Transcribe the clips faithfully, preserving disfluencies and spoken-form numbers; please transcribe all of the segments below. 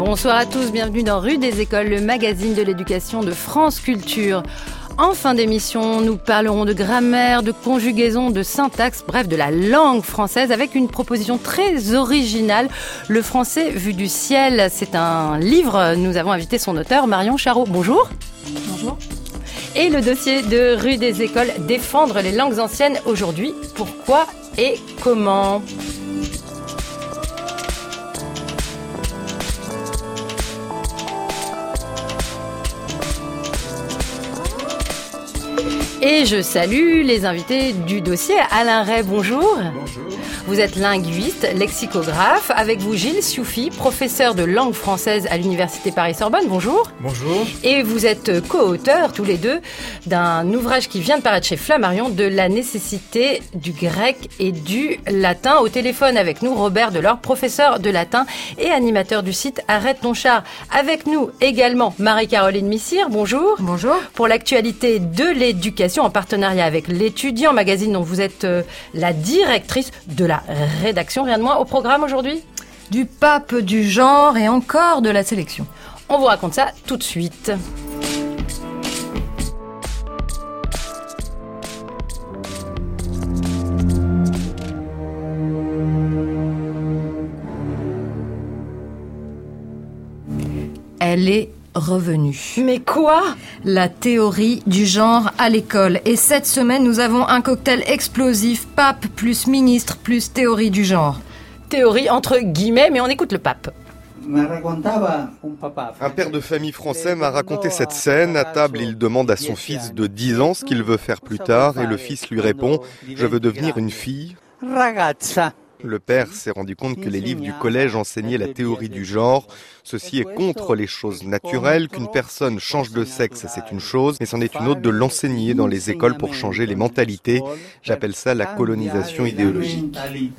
Bonsoir à tous, bienvenue dans Rue des Écoles, le magazine de l'éducation de France Culture. En fin d'émission, nous parlerons de grammaire, de conjugaison, de syntaxe, bref, de la langue française avec une proposition très originale, Le français vu du ciel. C'est un livre, nous avons invité son auteur, Marion Charot. Bonjour. Bonjour. Et le dossier de Rue des Écoles, défendre les langues anciennes aujourd'hui, pourquoi et comment ? Et je salue les invités du dossier. Alain Ray, bonjour. Bonjour. Vous êtes linguiste, lexicographe. Avec vous, Gilles Sioufi, professeur de langue française à l'Université Paris-Sorbonne. Bonjour. Bonjour. Et vous êtes co-auteurs, tous les deux, d'un ouvrage qui vient de paraître chez Flammarion, de la nécessité du grec et du latin. Au téléphone avec nous, Robert Delors, professeur de latin et animateur du site Arrête ton char. Avec nous également, Marie-Caroline Missire. Bonjour. Bonjour. Pour l'actualité de l'éducation, en partenariat avec l'Étudiant Magazine, dont vous êtes euh, la directrice de la rédaction. Rien de moins au programme aujourd'hui ? Du pape, du genre et encore de la sélection. On vous raconte ça tout de suite. Elle est revenue. Mais quoi ? La théorie du genre à l'école. Et cette semaine, nous avons un cocktail explosif, pape plus ministre plus théorie du genre. Théorie entre guillemets, mais on écoute le pape. Un père de famille français m'a raconté cette scène. À table, il demande à son fils de dix ans ce qu'il veut faire plus tard et le fils lui répond « Je veux devenir une fille ». Le père s'est rendu compte que les livres du collège enseignaient la théorie du genre. Ceci est contre les choses naturelles. Qu'une personne change de sexe, c'est une chose, mais c'en est une autre de l'enseigner dans les écoles pour changer les mentalités. J'appelle ça la colonisation idéologique.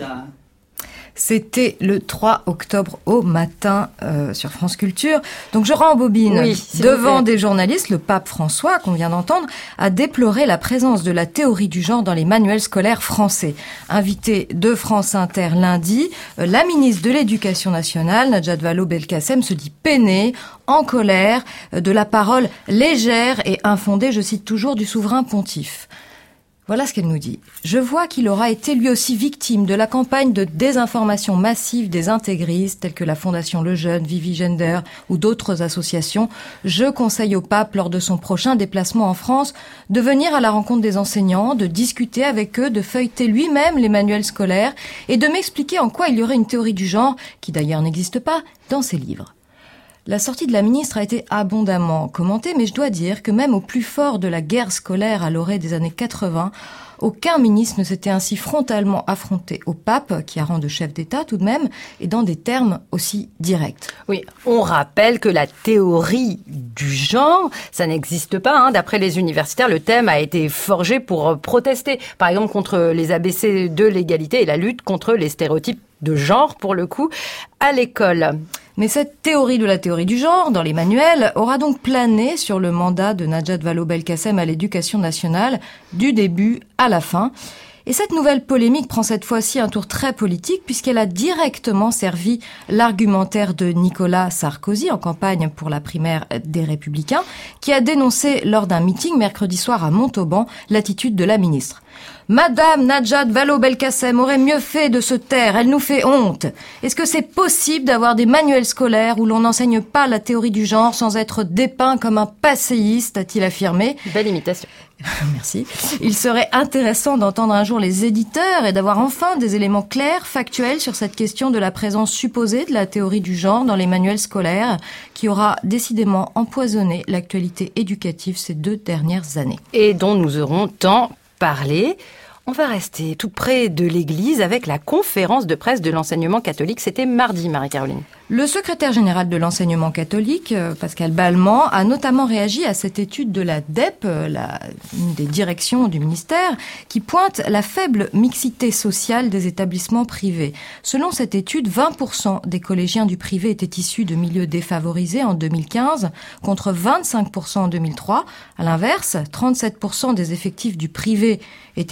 C'était le trois octobre au matin euh, sur France Culture. Donc je rembobine. Oui, Devant des journalistes, le pape François, qu'on vient d'entendre, a déploré la présence de la théorie du genre dans les manuels scolaires français. Invité de France Inter lundi, euh, la ministre de l'Éducation nationale, Najat Vallaud-Belkacem, se dit peinée, en colère, euh, de la parole légère et infondée, je cite toujours, du souverain pontife. Voilà ce qu'elle nous dit. Je vois qu'il aura été lui aussi victime de la campagne de désinformation massive des intégristes tels que la Fondation Le Jeune, Vivi Gender ou d'autres associations. Je conseille au pape, lors de son prochain déplacement en France, de venir à la rencontre des enseignants, de discuter avec eux, de feuilleter lui-même les manuels scolaires et de m'expliquer en quoi il y aurait une théorie du genre, qui d'ailleurs n'existe pas, dans ses livres. La sortie de la ministre a été abondamment commentée, mais je dois dire que même au plus fort de la guerre scolaire à l'orée des années quatre-vingts, aucun ministre ne s'était ainsi frontalement affronté au pape, qui a rang de chef d'État tout de même, et dans des termes aussi directs. Oui, on rappelle que la théorie du genre, ça n'existe pas. Hein. D'après les universitaires, le thème a été forgé pour protester, par exemple, contre les A B C de l'égalité et la lutte contre les stéréotypes de genre, pour le coup, à l'école. Mais cette théorie de la théorie du genre, dans les manuels, aura donc plané sur le mandat de Najat Vallaud-Belkacem à l'Éducation nationale, du début à la fin. Et cette nouvelle polémique prend cette fois-ci un tour très politique puisqu'elle a directement servi l'argumentaire de Nicolas Sarkozy en campagne pour la primaire des Républicains, qui a dénoncé lors d'un meeting mercredi soir à Montauban l'attitude de la ministre. Madame Najat Vallaud-Belkacem aurait mieux fait de se taire, elle nous fait honte. Est-ce que c'est possible d'avoir des manuels scolaires où l'on n'enseigne pas la théorie du genre sans être dépeint comme un passéiste, a-t-il affirmé ? Belle imitation. Merci. Il serait intéressant d'entendre un jour les éditeurs et d'avoir enfin des éléments clairs, factuels sur cette question de la présence supposée de la théorie du genre dans les manuels scolaires qui aura décidément empoisonné l'actualité éducative ces deux dernières années. Et dont nous aurons tant parlé. On va rester tout près de l'église avec la conférence de presse de l'enseignement catholique. C'était mardi, Marie-Caroline. Le secrétaire général de l'enseignement catholique, Pascal Balmand, a notamment réagi à cette étude de la D E P, la, une des directions du ministère, qui pointe la faible mixité sociale des établissements privés. Selon cette étude, vingt pour cent des collégiens du privé étaient issus de milieux défavorisés en deux mille quinze, contre vingt-cinq pour cent en deux mille trois. À l'inverse, trente-sept pour cent des effectifs du privé étaient issus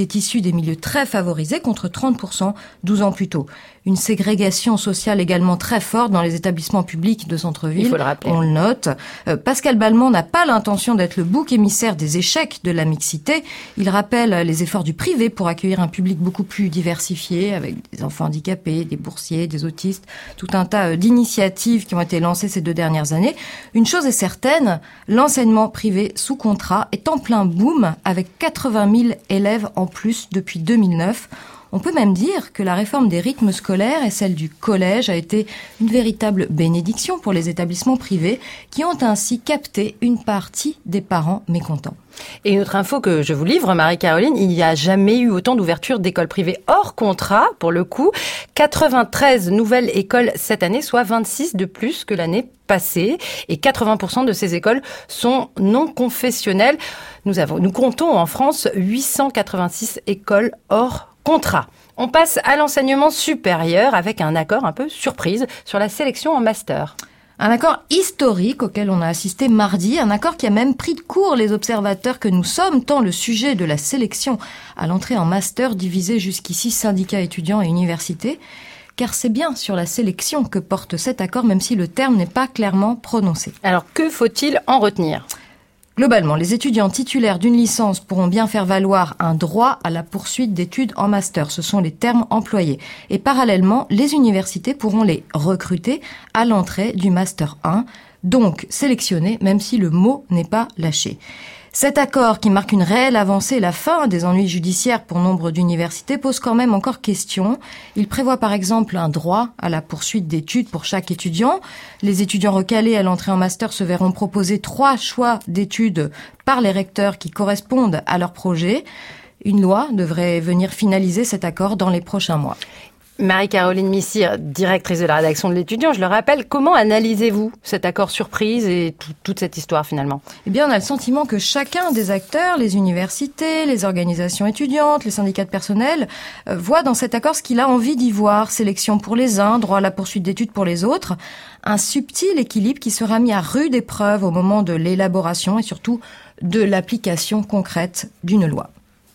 issus des milieux très favorisés contre trente pour cent douze ans plus tôt. Une ségrégation sociale également très forte dans les établissements publics de centre-ville. Il faut le rappeler. On le note. Euh, Pascal Balmont n'a pas l'intention d'être le bouc émissaire des échecs de la mixité. Il rappelle les efforts du privé pour accueillir un public beaucoup plus diversifié, avec des enfants handicapés, des boursiers, des autistes, tout un tas d'initiatives qui ont été lancées ces deux dernières années. Une chose est certaine, l'enseignement privé sous contrat est en plein boom, avec quatre-vingt mille élèves en plus depuis deux mille neuf. On peut même dire que la réforme des rythmes scolaires et celle du collège a été une véritable bénédiction pour les établissements privés qui ont ainsi capté une partie des parents mécontents. Et une autre info que je vous livre, Marie-Caroline, il n'y a jamais eu autant d'ouvertures d'écoles privées hors contrat, pour le coup. quatre-vingt-treize nouvelles écoles cette année, soit vingt-six de plus que l'année passée. Et quatre-vingts pour cent de ces écoles sont non confessionnelles. Nous avons, nous comptons en France huit cent quatre-vingt-six écoles hors contrat. On passe à l'enseignement supérieur avec un accord un peu surprise sur la sélection en master. Un accord historique auquel on a assisté mardi, un accord qui a même pris de court les observateurs que nous sommes, tant le sujet de la sélection à l'entrée en master divisait jusqu'ici syndicats étudiants et universités, car c'est bien sur la sélection que porte cet accord, même si le terme n'est pas clairement prononcé. Alors que faut-il en retenir ? Globalement, les étudiants titulaires d'une licence pourront bien faire valoir un droit à la poursuite d'études en master. Ce sont les termes employés. Et parallèlement, les universités pourront les recruter à l'entrée du master un, donc sélectionner, même si le mot n'est pas lâché. Cet accord, qui marque une réelle avancée et la fin des ennuis judiciaires pour nombre d'universités, pose quand même encore question. Il prévoit par exemple un droit à la poursuite d'études pour chaque étudiant. Les étudiants recalés à l'entrée en master se verront proposer trois choix d'études par les recteurs qui correspondent à leur projet. Une loi devrait venir finaliser cet accord dans les prochains mois. Marie-Caroline Missire, directrice de la rédaction de l'Étudiant, je le rappelle, comment analysez-vous cet accord surprise et tout, toute cette histoire finalement ? Eh bien, on a le sentiment que chacun des acteurs, les universités, les organisations étudiantes, les syndicats de personnel, euh, voit dans cet accord ce qu'il a envie d'y voir. Sélection pour les uns, droit à la poursuite d'études pour les autres. Un subtil équilibre qui sera mis à rude épreuve au moment de l'élaboration et surtout de l'application concrète d'une loi.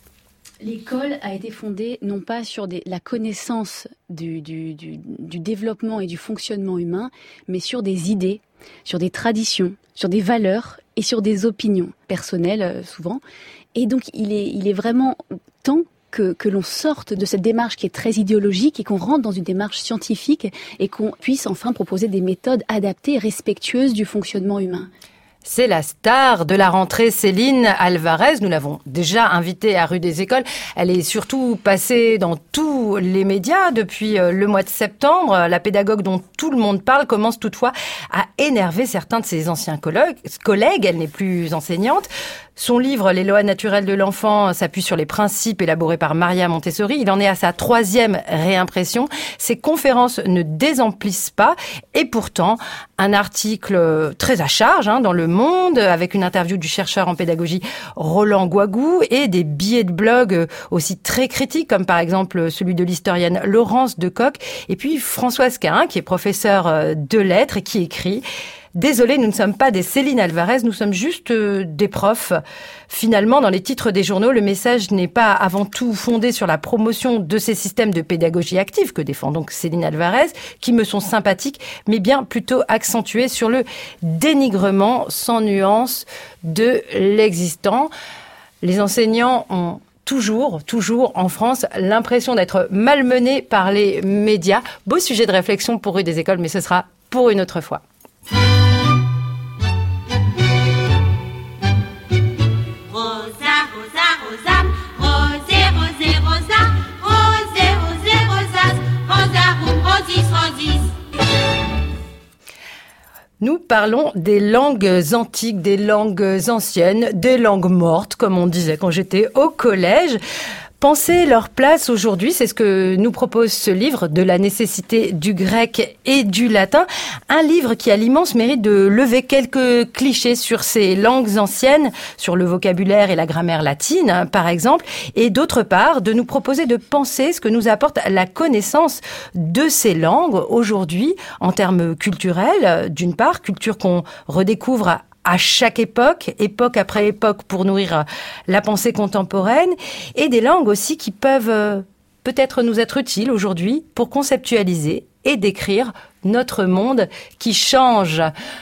L'école a été fondée non pas sur des, la connaissance du, du, du, du développement et du fonctionnement humain, mais sur des idées, sur des traditions, sur des valeurs et sur des opinions personnelles euh, souvent. Et donc il est, il est vraiment temps que, que l'on sorte de cette démarche qui est très idéologique et qu'on rentre dans une démarche scientifique et qu'on puisse enfin proposer des méthodes adaptées et respectueuses du fonctionnement humain. C'est la star de la rentrée, Céline Alvarez. Nous l'avons déjà invitée à Rue des Écoles. Elle est surtout passée dans tous les médias depuis le mois de septembre. La pédagogue dont tout le monde parle commence toutefois à énerver certains de ses anciens collègues. Elle n'est plus enseignante. Son livre « Les lois naturelles de l'enfant » s'appuie sur les principes élaborés par Maria Montessori. Il en est à sa troisième réimpression. Ses conférences ne désemplissent pas. Et pourtant, un article très à charge hein, dans Le Monde, avec une interview du chercheur en pédagogie Roland Guagou et des billets de blog aussi très critiques, comme par exemple celui de l'historienne Laurence Decoq. Et puis Françoise Cahin, qui est professeure de lettres et qui écrit « Désolé, nous ne sommes pas des Céline Alvarez, nous sommes juste euh, des profs. » Finalement, dans les titres des journaux, le message n'est pas avant tout fondé sur la promotion de ces systèmes de pédagogie active que défend donc Céline Alvarez, qui me sont sympathiques, mais bien plutôt accentué sur le dénigrement sans nuance de l'existant. Les enseignants ont toujours, toujours en France, l'impression d'être malmenés par les médias. Beau sujet de réflexion pour Rue des Écoles, mais ce sera pour une autre fois. Nous parlons des langues antiques, des langues anciennes, des langues mortes, comme on disait quand j'étais au collège. Penser leur place aujourd'hui, c'est ce que nous propose ce livre, De la nécessité du grec et du latin. Un livre qui a l'immense mérite de lever quelques clichés sur ces langues anciennes, sur le vocabulaire et la grammaire latine, par exemple, et d'autre part, de nous proposer de penser ce que nous apporte la connaissance de ces langues aujourd'hui, en termes culturels, d'une part, culture qu'on redécouvre à à chaque époque, époque après époque, pour nourrir la pensée contemporaine, et des langues aussi qui peuvent euh, peut-être nous être utiles aujourd'hui pour conceptualiser et décrire notre monde qui change.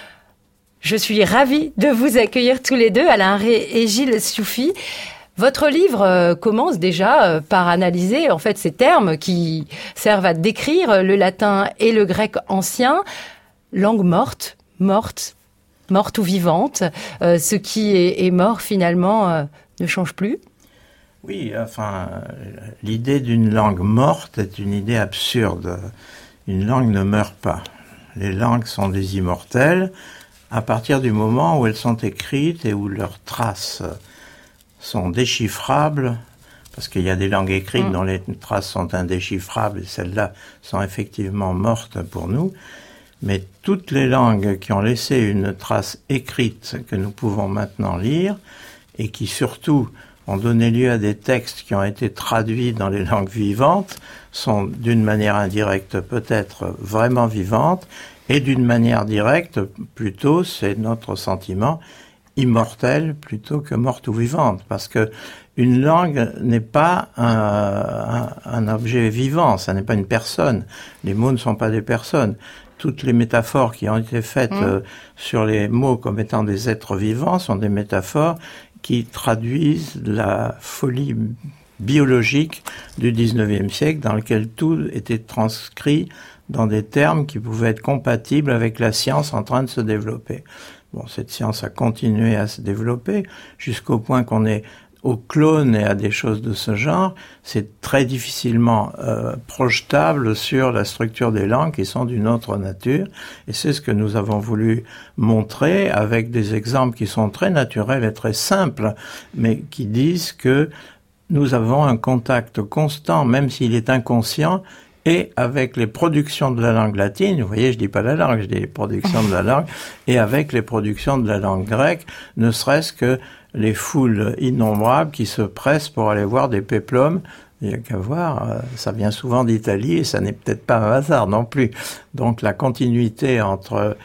Je suis ravie de vous accueillir tous les deux, Alain Rey et Gilles Soufi. Votre livre euh, commence déjà euh, par analyser en fait ces termes qui servent à décrire le latin et le grec ancien, langue morte, morte, morte ou vivante. Euh, ce qui est, est mort finalement euh, ne change plus. Oui, enfin, l'idée d'une langue morte est une idée absurde. Une langue ne meurt pas. Les langues sont des immortelles à partir du moment où elles sont écrites et où leurs traces sont déchiffrables, parce qu'il y a des langues écrites mmh. dont les traces sont indéchiffrables et celles-là sont effectivement mortes pour nous. Mais toutes les langues qui ont laissé une trace écrite que nous pouvons maintenant lire et qui surtout ont donné lieu à des textes qui ont été traduits dans les langues vivantes sont d'une manière indirecte peut-être vraiment vivantes et d'une manière directe plutôt, c'est notre sentiment, immortelle plutôt que morte ou vivante, parce que une langue n'est pas un, un, un objet vivant, ça n'est pas une personne. Les mots ne sont pas des personnes. Toutes les métaphores qui ont été faites mmh. euh, sur les mots comme étant des êtres vivants sont des métaphores qui traduisent la folie biologique du dix-neuvième siècle, dans lequel tout était transcrit dans des termes qui pouvaient être compatibles avec la science en train de se développer. Bon, cette science a continué à se développer jusqu'au point qu'on est aux clones et à des choses de ce genre. C'est très difficilement euh, projetable sur la structure des langues qui sont d'une autre nature. Et c'est ce que nous avons voulu montrer avec des exemples qui sont très naturels et très simples, mais qui disent que nous avons un contact constant, même s'il est inconscient, et avec les productions de la langue latine, vous voyez, je dis pas la langue, je dis les productions de la langue, et avec les productions de la langue grecque, ne serait-ce que les foules innombrables qui se pressent pour aller voir des péplums. Il n'y a qu'à voir, ça vient souvent d'Italie et ça n'est peut-être pas un hasard non plus. Donc la continuité entre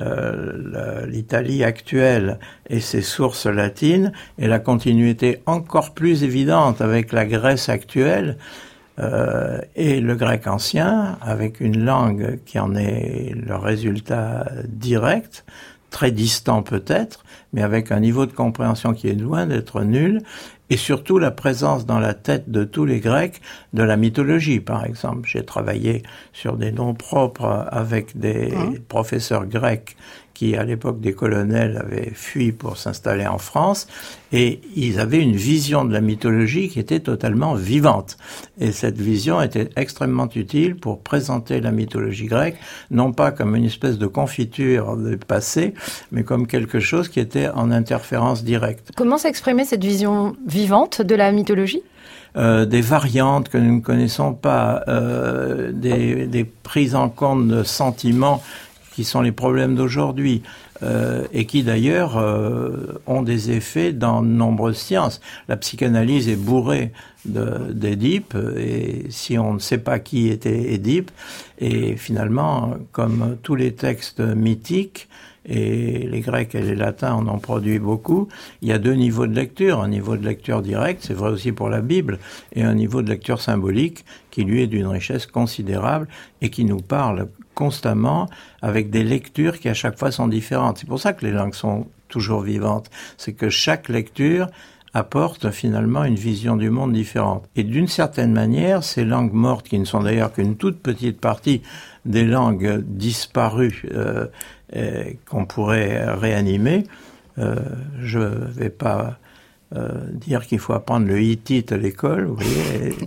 euh, l'Italie actuelle et ses sources latines, et la continuité encore plus évidente avec la Grèce actuelle, Euh, et le grec ancien, avec une langue qui en est le résultat direct, très distant peut-être, mais avec un niveau de compréhension qui est loin d'être nul, et surtout la présence dans la tête de tous les Grecs de la mythologie, par exemple. J'ai travaillé sur des noms propres avec des mmh. professeurs grecs qui, à l'époque des colonels, avaient fui pour s'installer en France, et ils avaient une vision de la mythologie qui était totalement vivante. Et cette vision était extrêmement utile pour présenter la mythologie grecque, non pas comme une espèce de confiture du passé, mais comme quelque chose qui était en interférence directe. Comment s'exprimait cette vision vivante de la mythologie ? Euh, des variantes que nous ne connaissons pas, euh, des, des prises en compte de sentiments qui sont les problèmes d'aujourd'hui, euh, et qui d'ailleurs euh, ont des effets dans de nombreuses sciences. La psychanalyse est bourrée de, d'Édipe, et si on ne sait pas qui était Édipe, et finalement, comme tous les textes mythiques, et les Grecs et les Latins en ont produit beaucoup, il y a deux niveaux de lecture. Un niveau de lecture directe, c'est vrai aussi pour la Bible, et un niveau de lecture symbolique qui, lui, est d'une richesse considérable et qui nous parle constamment avec des lectures qui, à chaque fois, sont différentes. C'est pour ça que les langues sont toujours vivantes. C'est que chaque lecture apporte finalement une vision du monde différente. Et d'une certaine manière, ces langues mortes, qui ne sont d'ailleurs qu'une toute petite partie des langues disparues, euh, Euh, qu'on pourrait réanimer. Euh, je vais pas euh, dire qu'il faut apprendre le hittite à l'école, vous voyez.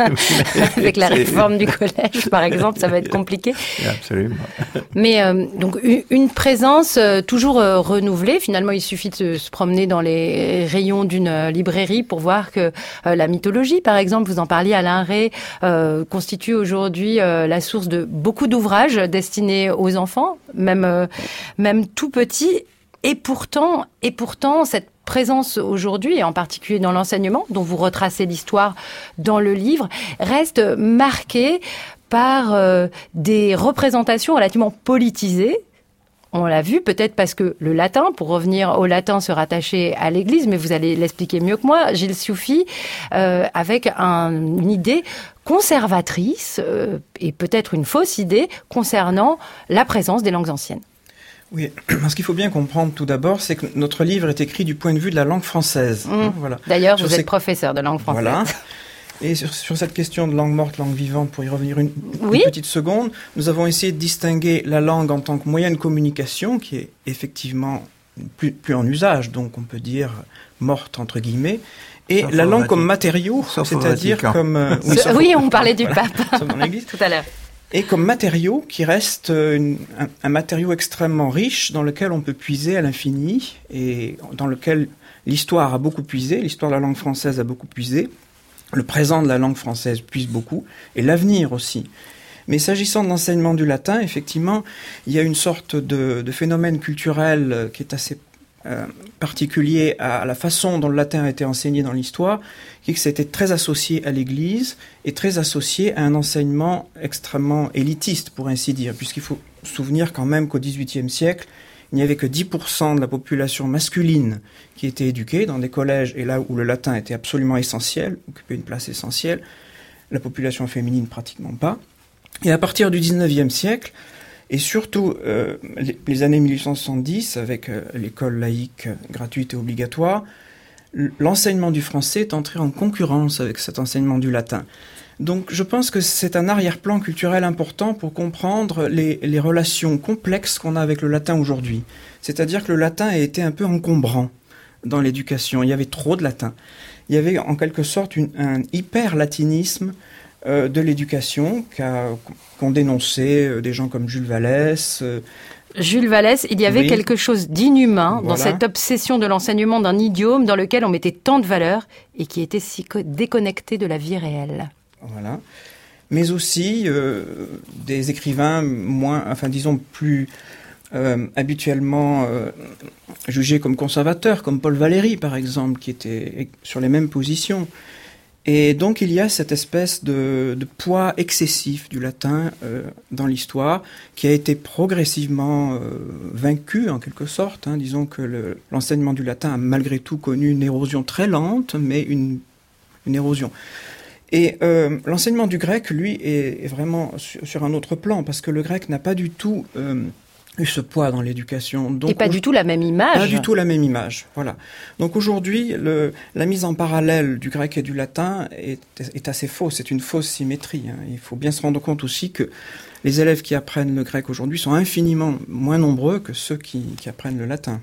Avec la réforme du collège, par exemple, ça va être compliqué. Absolument. Mais euh, donc une présence euh, toujours euh, renouvelée. Finalement, il suffit de se, se promener dans les rayons d'une euh, librairie pour voir que euh, la mythologie, par exemple, vous en parliez, Alain Rey, euh, constitue aujourd'hui euh, la source de beaucoup d'ouvrages destinés aux enfants, même euh, même tout petits. Et pourtant, et pourtant, cette présence aujourd'hui, et en particulier dans l'enseignement, dont vous retracez l'histoire dans le livre, reste marquée par euh, des représentations relativement politisées. on l'a vu, peut-être parce que le latin, pour revenir au latin, se rattachait à l'Église, mais vous allez l'expliquer mieux que moi, Gilles Sioufi, euh, avec un, une idée conservatrice euh, et peut-être une fausse idée concernant la présence des langues anciennes. Oui, ce qu'il faut bien comprendre tout d'abord, c'est que notre livre est écrit du point de vue de la langue française. Mmh. Voilà. D'ailleurs, sur vous ces... êtes professeur de langue française. Voilà. Et sur, sur cette question de langue morte, langue vivante, pour y revenir une, oui. une petite seconde, nous avons essayé de distinguer la langue en tant que moyen de communication, qui est effectivement plus, plus en usage, donc on peut dire morte entre guillemets, et sauf la langue Vatican. Comme matériau, sauf c'est-à-dire comme... Euh, oui, sauf oui, on parlait du voilà, pape dans l'Église. Tout à l'heure. Et comme matériau qui reste une, un, un matériau extrêmement riche dans lequel on peut puiser à l'infini et dans lequel l'histoire a beaucoup puisé, l'histoire de la langue française a beaucoup puisé, le présent de la langue française puise beaucoup et l'avenir aussi. Mais s'agissant de l'enseignement du latin, effectivement, il y a une sorte de, de phénomène culturel qui est assez euh, particulier à la façon dont le latin a été enseigné dans l'histoire, qui est que c'était très associé à l'Église et très associé à un enseignement extrêmement élitiste, pour ainsi dire, puisqu'il faut se souvenir quand même qu'au dix-huitième siècle, il n'y avait que dix pour cent de la population masculine qui était éduquée dans des collèges, et là où le latin était absolument essentiel, occupait une place essentielle, la population féminine pratiquement pas. Et à partir du dix-neuvième siècle, et surtout euh, les, les années mille huit cent soixante-dix, avec euh, l'école laïque gratuite et obligatoire, l'enseignement du français est entré en concurrence avec cet enseignement du latin. Donc je pense que c'est un arrière-plan culturel important pour comprendre les, les relations complexes qu'on a avec le latin aujourd'hui. C'est-à-dire que le latin a été un peu encombrant dans l'éducation. Il y avait trop de latin. Il y avait en quelque sorte une, un hyper-latinisme euh, de l'éducation qu'a, qu'ont dénoncé euh, des gens comme Jules Vallès. Euh, Jules Vallès, il y avait oui. quelque chose d'inhumain voilà. dans cette obsession de l'enseignement d'un idiome dans lequel on mettait tant de valeurs et qui était si déconnecté de la vie réelle. Voilà. Mais aussi euh, des écrivains moins, enfin disons plus euh, habituellement euh, jugés comme conservateurs, comme Paul Valéry par exemple, qui était sur les mêmes positions. Et donc il y a cette espèce de, de poids excessif du latin euh, dans l'histoire qui a été progressivement euh, vaincu en quelque sorte. Hein. Disons que le, l'enseignement du latin a malgré tout connu une érosion très lente, mais une, une érosion. Et euh, l'enseignement du grec, lui, est, est vraiment sur, sur un autre plan, parce que le grec n'a pas du tout euh, eu ce poids dans l'éducation. Donc, et pas du tout la même image. Pas du tout la même image, voilà. Donc aujourd'hui, le, la mise en parallèle du grec et du latin est, est assez fausse, c'est une fausse symétrie. Hein. Il faut bien se rendre compte aussi que les élèves qui apprennent le grec aujourd'hui sont infiniment moins nombreux que ceux qui, qui apprennent le latin.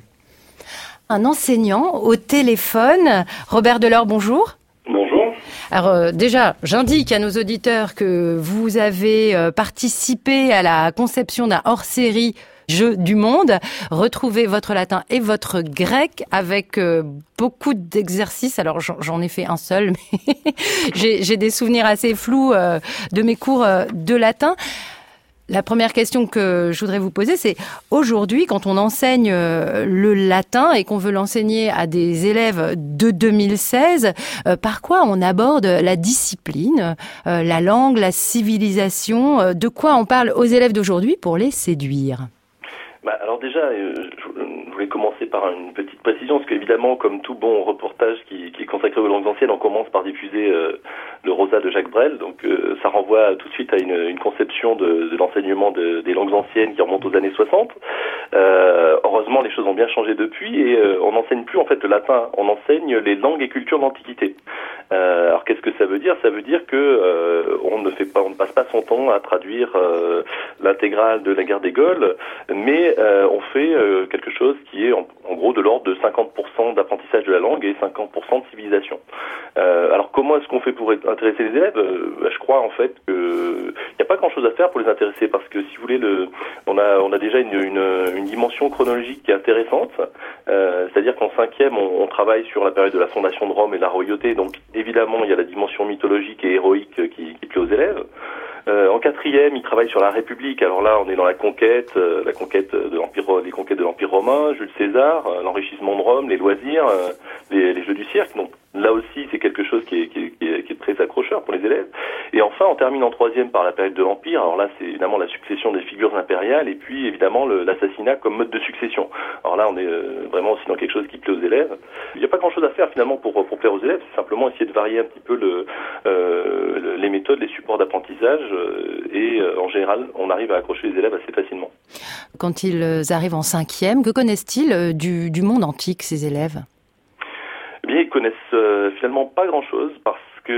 Un enseignant au téléphone, Robert Delors, bonjour. Alors euh, déjà, j'indique à nos auditeurs que vous avez euh, participé à la conception d'un hors-série Jeux du monde. Retrouvez votre latin et votre grec avec euh, beaucoup d'exercices. Alors j'en, j'en ai fait un seul, mais j'ai, j'ai des souvenirs assez flous euh, de mes cours euh, de latin. La première question que je voudrais vous poser, c'est aujourd'hui, quand on enseigne le latin et qu'on veut l'enseigner à des élèves de deux mille seize, euh, par quoi on aborde la discipline, euh, la langue, la civilisation, euh, de quoi on parle aux élèves d'aujourd'hui pour les séduire ? Bah, alors déjà, euh, je voulais commencer par une petite précision, parce qu'évidemment, comme tout bon reportage qui, qui est consacré aux langues anciennes, on commence par diffuser euh, le Rosa de Jacques Brel, donc euh, ça renvoie tout de suite à une, une conception de, de l'enseignement de, des langues anciennes qui remonte aux années soixante. Euh, heureusement, les choses ont bien changé depuis, et euh, on n'enseigne plus en fait le latin, on enseigne les langues et cultures de l'Antiquité. Euh, alors qu'est-ce que ça veut dire ? Ça veut dire que euh, on ne fait pas, on ne passe pas son temps à traduire euh, l'intégrale de la guerre des Gaules, mais euh, on fait euh, quelque chose qui est en, en gros de l'ordre de cinquante pour cent d'apprentissage de la langue et cinquante pour cent de civilisation. Euh, alors comment est-ce qu'on fait pour intéresser les élèves ? euh, bah, Je crois en fait que il n'y a pas grand-chose à faire pour les intéresser, parce que si vous voulez, le, on a on a déjà une, une, une dimension chronologique qui est intéressante. Euh, c'est-à-dire qu'en cinquième, on, on travaille sur la période de la fondation de Rome et de la royauté, donc évidemment il y a la dimension mythologique et héroïque qui, qui plaît aux élèves. Euh, en quatrième, ils travaillent sur la République. Alors là, on est dans la conquête, euh, la conquête de l'empire, les conquêtes de l'Empire romain, Jules César, euh, l'enrichissement de Rome, les loisirs, euh, les, les jeux du cirque. Donc là aussi, c'est quelque chose qui est, qui est, qui est, qui est très accrocheur pour les élèves. Et enfin, on termine en troisième par la période de l'Empire. Alors là, c'est évidemment la succession des figures impériales et puis évidemment le, l'assassinat comme mode de succession. Alors là, on est euh, vraiment aussi dans quelque chose qui plaît aux élèves. Il n'y a pas grand-chose à faire finalement pour, pour plaire aux élèves, c'est simplement essayer de varier un petit peu le, euh, les méthodes, les supports d'apprentissage euh, et euh, en général, on arrive à accrocher les élèves assez facilement. Quand ils arrivent en cinquième, que connaissent-ils du, du monde antique, ces élèves ? Eh bien, ils connaissent euh, finalement pas grand-chose parce que,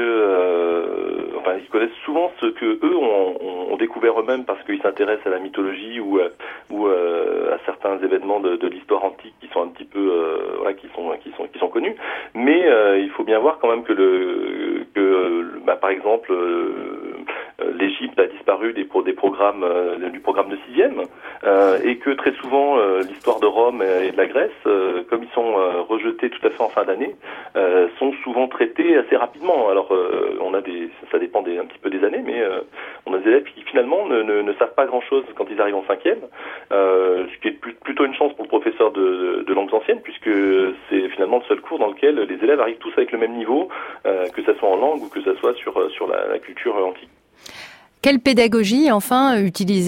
euh, enfin, ils connaissent souvent ce que eux ont, ont découvert eux-mêmes parce qu'ils s'intéressent à la mythologie ou, euh, ou euh, à certains événements de, de l'histoire antique qui sont un petit peu, euh, voilà, qui sont, qui sont, qui sont connus. Mais euh, il faut bien voir quand même que le, que, bah, par exemple, euh, l'Égypte a disparu des, pro, des programmes, euh, du programme de sixième, euh, et que très souvent euh, l'histoire de Rome et de la Grèce, euh, comme ils sont euh, rejetés tout à fait en fin d'année, euh, sont souvent traités assez rapidement. Alors euh, on a des, ça dépend des, un petit peu des années, mais euh, on a des élèves qui finalement ne, ne, ne savent pas grand-chose quand ils arrivent en cinquième, euh, ce qui est plus, plutôt une chance pour le professeur de, de, de langues anciennes, puisque c'est finalement le seul cours dans lequel les élèves arrivent tous avec le même niveau, euh, que ça soit en langue ou que ça soit sur, sur la, la culture antique. Quelle pédagogie, enfin, utilisez-vous ?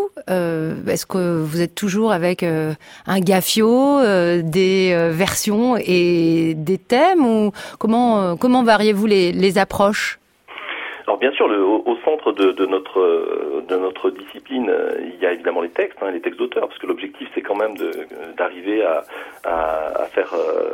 euh, Est-ce que vous êtes toujours avec euh, un gaffio, euh, des euh, versions et des thèmes, ou comment euh, comment variez-vous les, les approches ? Alors bien sûr, le, au, au centre de, de notre de notre discipline, il y a évidemment les textes, hein, les textes d'auteurs, parce que l'objectif c'est quand même de, d'arriver à, à, à faire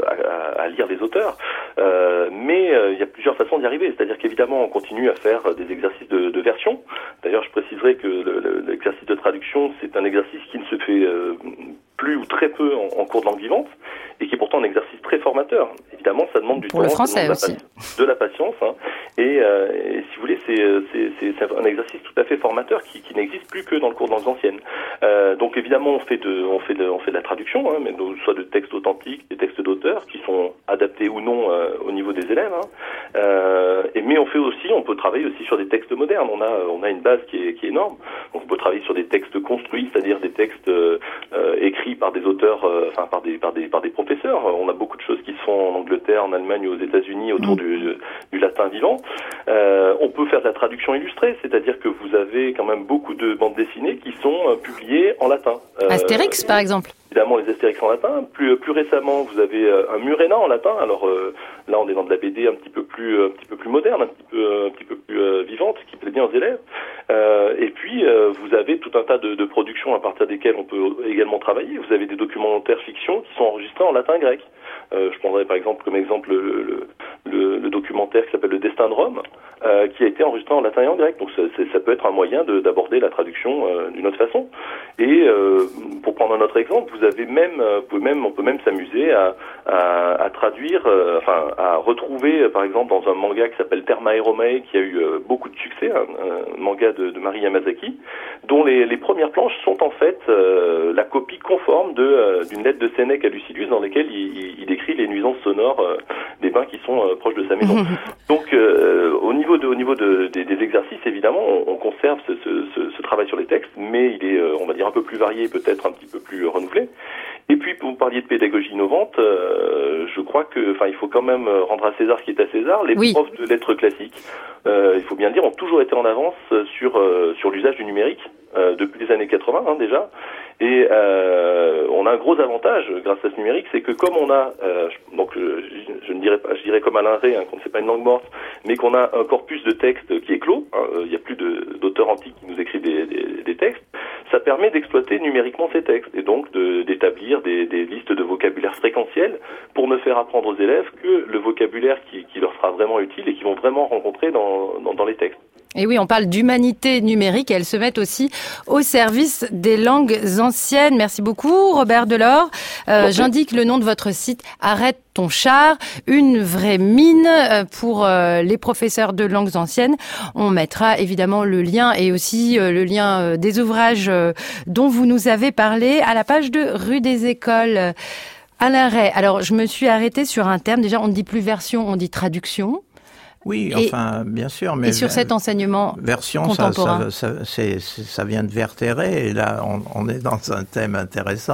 à, à lire les auteurs. Euh, mais euh, il y a plusieurs façons d'y arriver. C'est-à-dire qu'évidemment on continue à faire des exercices de, de version. D'ailleurs, je préciserai que le, le, l'exercice de traduction c'est un exercice qui ne se fait euh, plus ou très peu en, en cours de langue vivante et qui est pourtant un exercice très formateur. Évidemment, ça demande du Pour temps, le français de, aussi. de la patience, hein, et, euh, et si vous voulez, c'est, c'est, c'est, c'est un exercice tout à fait formateur qui, qui n'existe plus que dans le cours de langues anciennes. Euh, donc évidemment, on fait de, on fait de, on fait de la traduction, hein, mais soit de textes authentiques, des textes d'auteurs qui sont adaptés ou non euh, au niveau des élèves. Hein. Euh, et mais on fait aussi, on peut travailler aussi sur des textes modernes. On a, on a une base qui est, qui est énorme. Donc on peut travailler sur des textes construits, c'est-à-dire des textes euh, écrits par des auteurs, euh, enfin par des, par des, par des professeurs. On a beaucoup de choses qui se font en Angleterre, en Allemagne, aux États-Unis autour mmh. du, du latin vivant. Euh, on peut faire de la traduction illustrée, c'est-à-dire que vous avez quand même beaucoup de bandes dessinées qui sont euh, publiées en latin. Euh, Astérix, par exemple. Évidemment, les Astérix en latin. Plus, plus récemment, vous avez euh, un Murena en latin. Alors euh, là, on est dans de la B D un petit peu plus, un petit peu plus moderne, un petit peu, un petit peu plus euh, vivante, qui plaît bien aux élèves. Euh, et puis, euh, vous avez tout un tas de, de productions à partir desquelles on peut également travailler. Vous avez des documentaires fiction qui sont enregistrés en latin grec. Euh, je prendrais par exemple comme exemple le, le, le, le documentaire qui s'appelle Le Destin de Rome, euh, qui a été enregistré en latin et en grec. Donc ça, ça peut être un moyen de, d'aborder la traduction euh, d'une autre façon. Et euh, pour prendre un autre exemple, vous avez même, euh, vous pouvez même, on peut même s'amuser à, à, à traduire, euh, enfin à retrouver euh, par exemple dans un manga qui s'appelle Thermae Romae, qui a eu euh, beaucoup de succès, un, un manga de, de Mari Yamazaki, dont les, les premières planches sont en fait euh, la copie conforme de euh, d'une lettre de Sénèque à Lucilius dans laquelle il, il, il décrit les nuisances sonores euh, des bains qui sont euh, proches de sa maison. Donc euh, au niveau de au niveau de, des, des exercices, évidemment, on, on conserve ce, ce, ce, ce travail sur les textes, mais il est, euh, on va dire, un peu plus varié, peut-être un petit peu plus renouvelé. Et puis, vous parliez de pédagogie innovante, euh, je crois que, enfin, il faut quand même rendre à César ce qui est à César. Les oui. profs de lettres classiques, euh, il faut bien le dire, ont toujours été en avance sur euh, sur l'usage du numérique euh, depuis les années quatre-vingts hein, déjà. Et euh, on a un gros avantage grâce à ce numérique, c'est que comme on a, euh, donc je, je ne dirais pas, je dirais comme Alain Rey, hein, qu'on ne sait pas une langue morte, mais qu'on a un corpus de textes qui est clos. Hein, il n'y a plus de, d'auteurs antiques qui nous écrivent des, des, des textes. Ça permet d'exploiter numériquement ces textes et donc de, d'établir des, des listes de vocabulaire fréquentiel pour ne faire apprendre aux élèves que le vocabulaire qui, qui leur sera vraiment utile et qu'ils vont vraiment rencontrer dans, dans, dans les textes. Et oui, on parle d'humanité numérique et elles se mettent aussi au service des langues anciennes. Merci beaucoup, Robert Delors. Euh, j'indique le nom de votre site, Arrête ton char, une vraie mine pour euh, les professeurs de langues anciennes. On mettra évidemment le lien et aussi euh, le lien euh, des ouvrages euh, dont vous nous avez parlé à la page de Rue des Écoles. Alain Rey, alors je me suis arrêtée sur un terme. Déjà, on ne dit plus version, on dit traduction. Oui, et, enfin, bien sûr, mais et sur cet enseignement version, contemporain. ça, ça, ça, c'est, ça vient de vertérer, et là, on, on est dans un thème intéressant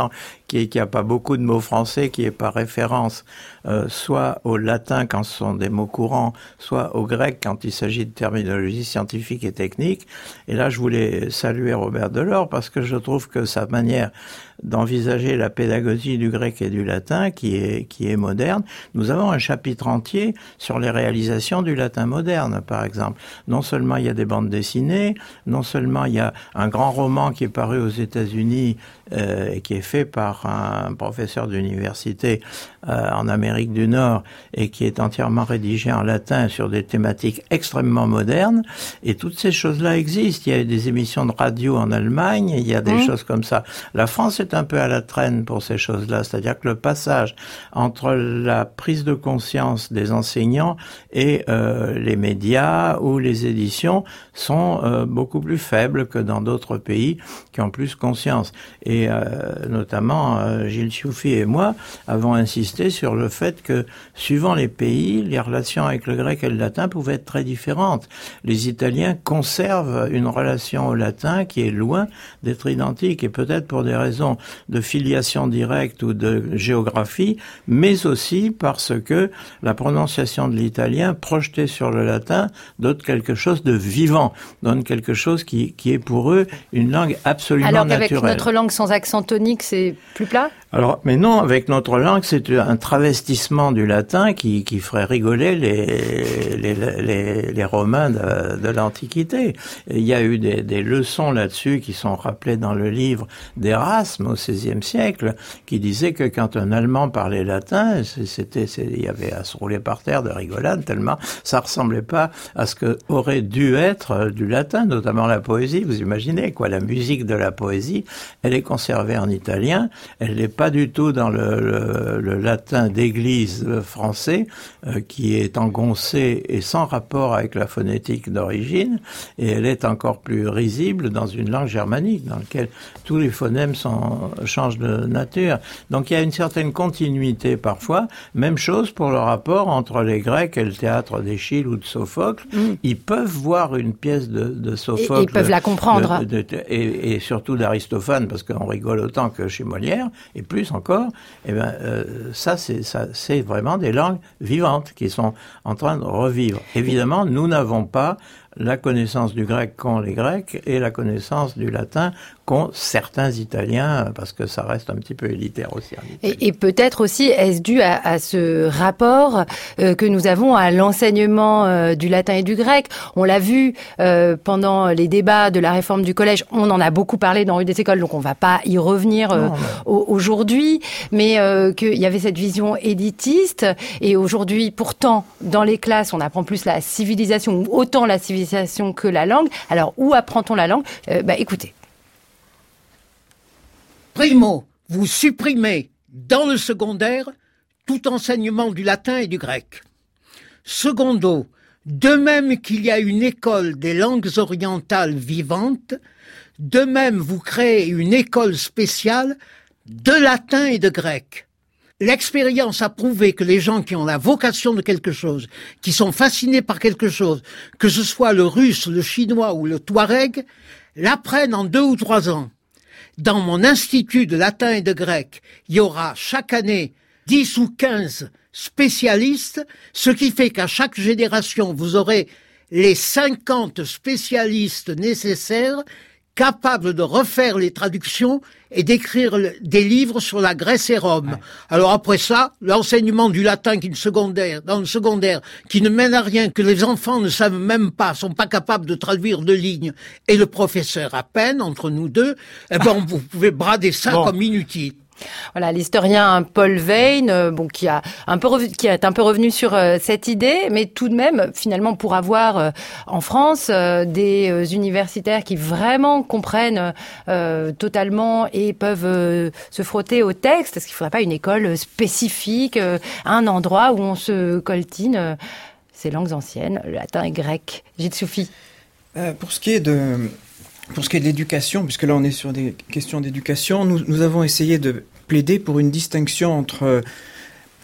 qui qui a pas beaucoup de mots français, qui est par référence euh, soit au latin quand ce sont des mots courants, soit au grec quand il s'agit de terminologie scientifique et technique. Et là, je voulais saluer Robert Delors parce que je trouve que sa manière d'envisager la pédagogie du grec et du latin, qui est qui est moderne. Nous avons un chapitre entier sur les réalisations du latin moderne, par exemple. Non seulement il y a des bandes dessinées, non seulement il y a un grand roman qui est paru aux États-Unis euh, et qui est fait par un professeur d'université euh, en Amérique du Nord et qui est entièrement rédigé en latin sur des thématiques extrêmement modernes. Et toutes ces choses-là existent. Il y a des émissions de radio en Allemagne, il y a des mmh. choses comme ça. La France est un peu à la traîne pour ces choses-là, c'est-à-dire que le passage entre la prise de conscience des enseignants et euh, les médias ou les éditions sont euh, beaucoup plus faibles que dans d'autres pays qui ont plus conscience. Et euh, notamment, euh, Gilles Tchoufi et moi avons insisté sur le fait que, suivant les pays, les relations avec le grec et le latin pouvaient être très différentes. Les Italiens conservent une relation au latin qui est loin d'être identique, et peut-être pour des raisons de filiation directe ou de géographie, mais aussi parce que la prononciation de l'italien projetée sur le latin donne quelque chose de vivant, donne quelque chose qui, qui est pour eux une langue absolument Alors naturelle. Alors qu'avec notre langue sans accent tonique, c'est plus plat ? Alors, mais non, avec notre langue, c'est un travestissement du latin qui, qui ferait rigoler les, les, les, les Romains de, de l'Antiquité. Il y a eu des, des leçons là-dessus qui sont rappelées dans le livre d'Erasme au seizième siècle, qui disait que quand un Allemand parlait latin, c'était, il y avait à se rouler par terre de rigolade tellement ça ressemblait pas à ce que aurait dû être du latin, notamment la poésie. Vous imaginez, quoi, la musique de la poésie, elle est conservée en italien, elle n'est pas du tout dans le, le, le latin d'église français, euh, qui est engoncé et sans rapport avec la phonétique d'origine, et elle est encore plus risible dans une langue germanique, dans laquelle tous les phonèmes sont, changent de nature. Donc il y a une certaine continuité parfois. Même chose pour le rapport entre les Grecs et le théâtre d'Échille ou de Sophocle. Mmh. Ils peuvent voir une pièce de, de Sophocle. Et ils peuvent la comprendre. De, de, de, et, et surtout d'Aristophane, parce qu'on rigole autant que chez Molière, et plus encore. Eh ben, euh, ça, c'est, ça, c'est vraiment des langues vivantes qui sont en train de revivre. Évidemment, nous n'avons pas la connaissance du grec qu'ont les Grecs et la connaissance du latin qu'ont certains Italiens, parce que ça reste un petit peu élitaire aussi. Et, et peut-être aussi, est-ce dû à, à ce rapport euh, que nous avons à l'enseignement euh, du latin et du grec ? On l'a vu euh, pendant les débats de la réforme du collège, on en a beaucoup parlé dans Rue des Écoles, donc on ne va pas y revenir euh, non, mais... aujourd'hui, mais euh, qu'il y avait cette vision élitiste, et aujourd'hui, pourtant, dans les classes, on apprend plus la civilisation, ou autant la civilisation que la langue. Alors, où apprend-on la langue ? euh, Bah, écoutez. Primo, vous supprimez dans le secondaire tout enseignement du latin et du grec. Secondo, de même qu'il y a une école des langues orientales vivantes, de même vous créez une école spéciale de latin et de grec. L'expérience a prouvé que les gens qui ont la vocation de quelque chose, qui sont fascinés par quelque chose, que ce soit le russe, le chinois ou le touareg, l'apprennent en deux ou trois ans. Dans mon institut de latin et de grec, il y aura chaque année dix ou quinze spécialistes, ce qui fait qu'à chaque génération, vous aurez les cinquante spécialistes nécessaires capables de refaire les traductions et d'écrire des livres sur la Grèce et Rome. Ouais. Alors après ça, l'enseignement du latin qui est secondaire, dans le secondaire, qui ne mène à rien, que les enfants ne savent même pas, sont pas capables de traduire deux lignes, et le professeur à peine, entre nous deux, eh ben, vous pouvez brader ça bon. comme inutile. Voilà, l'historien Paul Veyne, euh, bon, qui a un peu revu, qui est un peu revenu sur euh, cette idée, mais tout de même, finalement, pour avoir euh, en France euh, des euh, universitaires qui vraiment comprennent euh, totalement et peuvent euh, se frotter au texte, est-ce qu'il ne faudrait pas une école spécifique, euh, un endroit où on se coltine euh, ces langues anciennes, le latin et grec? Gilles Tchoufi. Euh, pour ce qui est de Pour ce qui est de l'éducation, puisque là on est sur des questions d'éducation, nous, nous avons essayé de plaider pour une distinction entre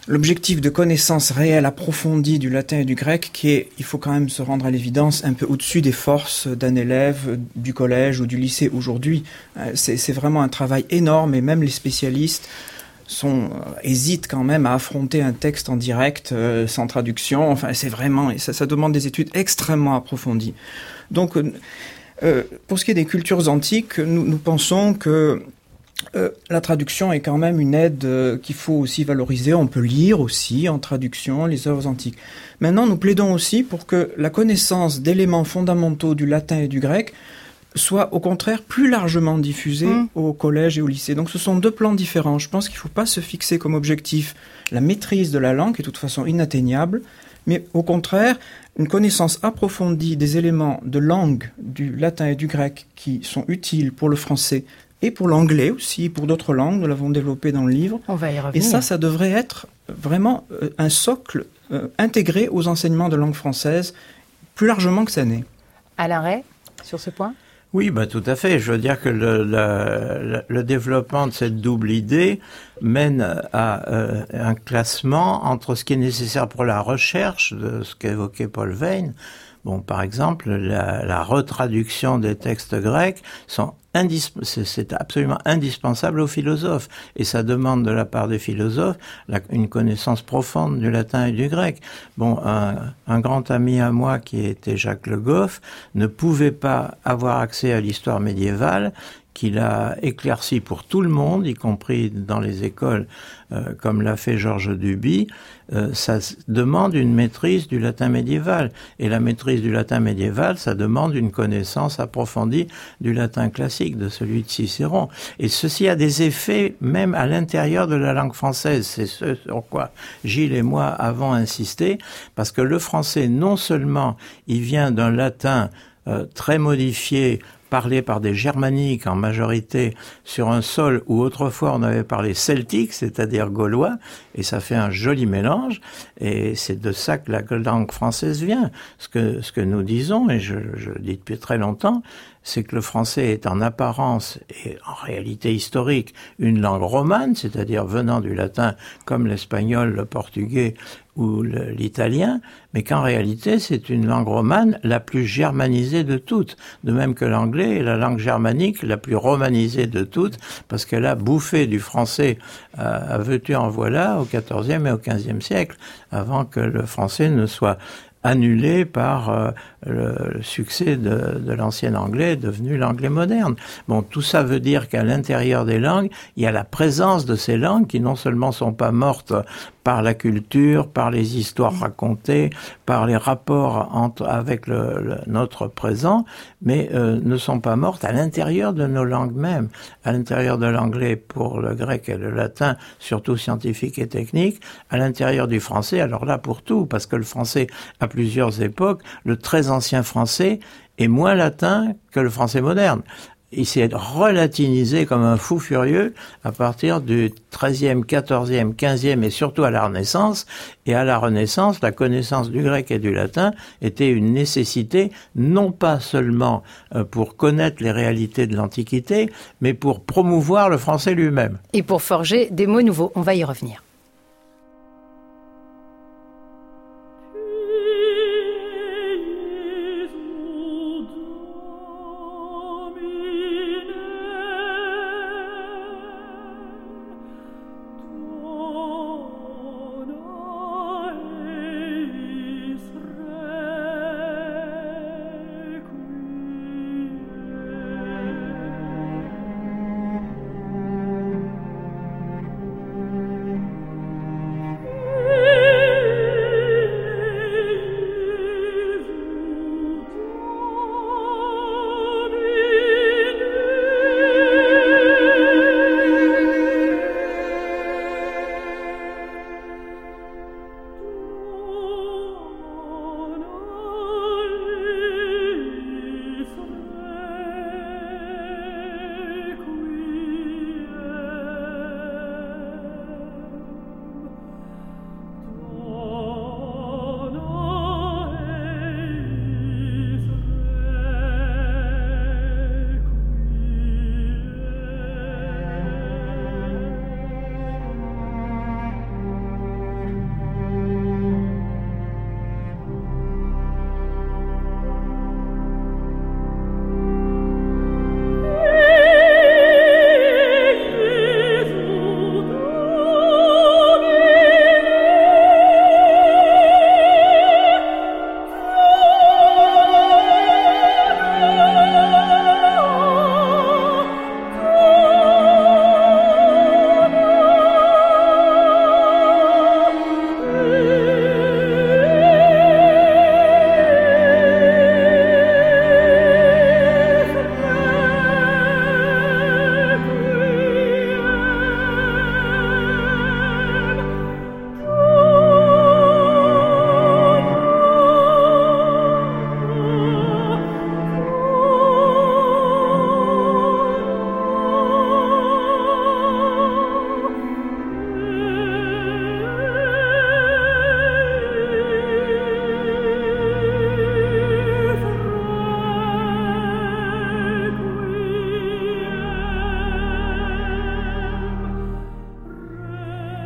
l'objectif de connaissance réelle approfondie du latin et du grec qui est, il faut quand même se rendre à l'évidence, un peu au-dessus des forces d'un élève du collège ou du lycée aujourd'hui. C'est, c'est vraiment un travail énorme et même les spécialistes sont, euh, hésitent quand même à affronter un texte en direct euh, sans traduction. Enfin, c'est vraiment, ça, ça demande des études extrêmement approfondies. Donc, euh, euh, pour ce qui est des cultures antiques, nous, nous pensons que Euh, la traduction est quand même une aide euh, qu'il faut aussi valoriser. On peut lire aussi en traduction les œuvres antiques. Maintenant, nous plaidons aussi pour que la connaissance d'éléments fondamentaux du latin et du grec soit au contraire plus largement diffusée mmh. au collège et au lycée. Donc ce sont deux plans différents. Je pense qu'il ne faut pas se fixer comme objectif la maîtrise de la langue, qui est de toute façon inatteignable, mais au contraire, une connaissance approfondie des éléments de langue du latin et du grec qui sont utiles pour le français et pour l'anglais aussi, pour d'autres langues, nous l'avons développé dans le livre. On va y revenir. Et ça, ça devrait être vraiment euh, un socle euh, intégré aux enseignements de langue française, plus largement que ça n'est. Alain Ray, sur ce point ? Oui, bah, tout à fait. Je veux dire que le, le, le développement de cette double idée mène à euh, un classement entre ce qui est nécessaire pour la recherche, de ce qu'évoquait Paul Veyne. Bon, par exemple, la, la retraduction des textes grecs sont indisp- c'est, c'est absolument indispensable aux philosophes. Et ça demande de la part des philosophes la, une connaissance profonde du latin et du grec. Bon, un, un grand ami à moi qui était Jacques Le Goff ne pouvait pas avoir accès à l'histoire médiévale qu'il a éclairci pour tout le monde, y compris dans les écoles, euh, comme l'a fait Georges Duby. Euh, ça demande une maîtrise du latin médiéval. Et la maîtrise du latin médiéval, ça demande une connaissance approfondie du latin classique, de celui de Cicéron. Et ceci a des effets même à l'intérieur de la langue française. C'est ce sur quoi Gilles et moi avons insisté, parce que le français, non seulement il vient d'un latin euh, très modifié, parlé par des germaniques en majorité sur un sol où autrefois on avait parlé celtique, c'est-à-dire gaulois, et ça fait un joli mélange, et c'est de ça que la langue française vient. Ce que, ce que nous disons, et je, je le dis depuis très longtemps, c'est que le français est en apparence et en réalité historique une langue romane, c'est-à-dire venant du latin comme l'espagnol, le portugais ou le, l'italien, mais qu'en réalité c'est une langue romane la plus germanisée de toutes, de même que l'anglais est la langue germanique la plus romanisée de toutes, parce qu'elle a bouffé du français euh, à veux-tu en voilà au quatorzième et au quinzième siècle, avant que le français ne soit annulé par euh, le, le succès de, de l'ancien anglais devenu l'anglais moderne. Bon, tout ça veut dire qu'à l'intérieur des langues, il y a la présence de ces langues qui non seulement sont pas mortes par la culture, par les histoires racontées, par les rapports entre, avec le, le, notre présent, mais euh, ne sont pas mortes à l'intérieur de nos langues mêmes, à l'intérieur de l'anglais pour le grec et le latin, surtout scientifique et technique, à l'intérieur du français, alors là pour tout, parce que le français à plusieurs époques, le très ancien français est moins latin que le français moderne. Il s'est relatinisé comme un fou furieux à partir du treizième, quatorzième, quinzième et surtout à la Renaissance. Et à la Renaissance, la connaissance du grec et du latin était une nécessité, non pas seulement pour connaître les réalités de l'Antiquité, mais pour promouvoir le français lui-même. Et pour forger des mots nouveaux. On va y revenir.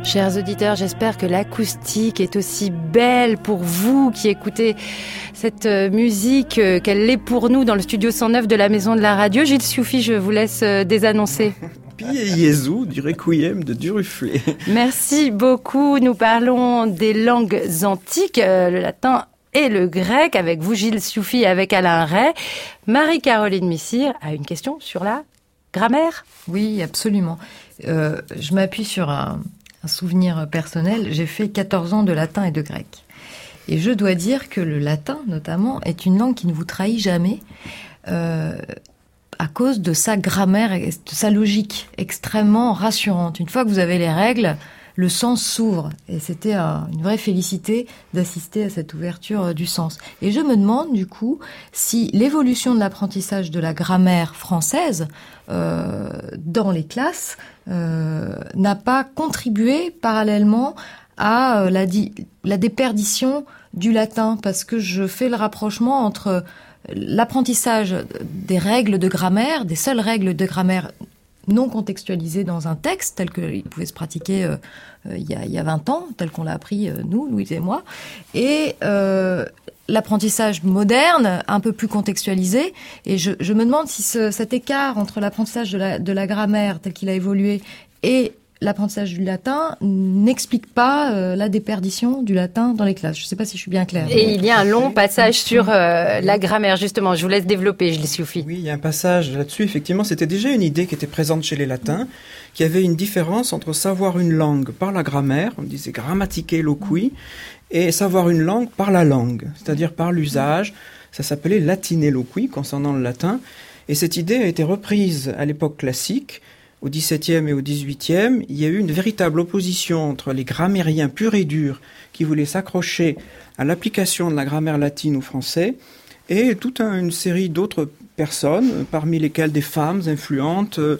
Chers auditeurs, j'espère que l'acoustique est aussi belle pour vous qui écoutez cette musique qu'elle l'est pour nous dans le studio cent neuf de la Maison de la Radio. Gilles Sioufi, je vous laisse désannoncer. Pie Jésus du Requiem de Duruflé. Merci beaucoup. Nous parlons des langues antiques, le latin et le grec, avec vous Gilles Sioufi et avec Alain Ray. Marie-Caroline Missire a une question sur la grammaire. Oui, absolument. Euh, je m'appuie sur un... un souvenir personnel, j'ai fait quatorze ans de latin et de grec. Et je dois dire que le latin, notamment, est une langue qui ne vous trahit jamais euh, à cause de sa grammaire et de sa logique extrêmement rassurante. Une fois que vous avez les règles, le sens s'ouvre. Et c'était un, une vraie félicité d'assister à cette ouverture du sens. Et je me demande, du coup, si l'évolution de l'apprentissage de la grammaire française euh, dans les classes euh, n'a pas contribué parallèlement à euh, la, di- la déperdition du latin. Parce que je fais le rapprochement entre l'apprentissage des règles de grammaire, des seules règles de grammaire non contextualisé dans un texte tel qu'il pouvait se pratiquer euh, euh, il, y a, il y a vingt ans, tel qu'on l'a appris euh, nous, Louise et moi, et euh, l'apprentissage moderne, un peu plus contextualisé. Et je, je me demande si ce, cet écart entre l'apprentissage de la, de la grammaire tel qu'il a évolué et l'apprentissage du latin n'explique pas euh, la déperdition du latin dans les classes. Je ne sais pas si je suis bien claire. Et il y a un long passage sur euh, la grammaire, justement. Je vous laisse développer, Gilles Sioufi. Oui, il y a un passage là-dessus. Effectivement, c'était déjà une idée qui était présente chez les latins, qu'il y avait une différence entre savoir une langue par la grammaire, on disait grammaticae loqui, et savoir une langue par la langue, c'est-à-dire par l'usage. Ça s'appelait latine loqui, concernant le latin. Et cette idée a été reprise à l'époque classique. Au dix-septième et au dix-huitième, il y a eu une véritable opposition entre les grammairiens purs et durs qui voulaient s'accrocher à l'application de la grammaire latine au français et toute une série d'autres personnes, parmi lesquelles des femmes influentes euh,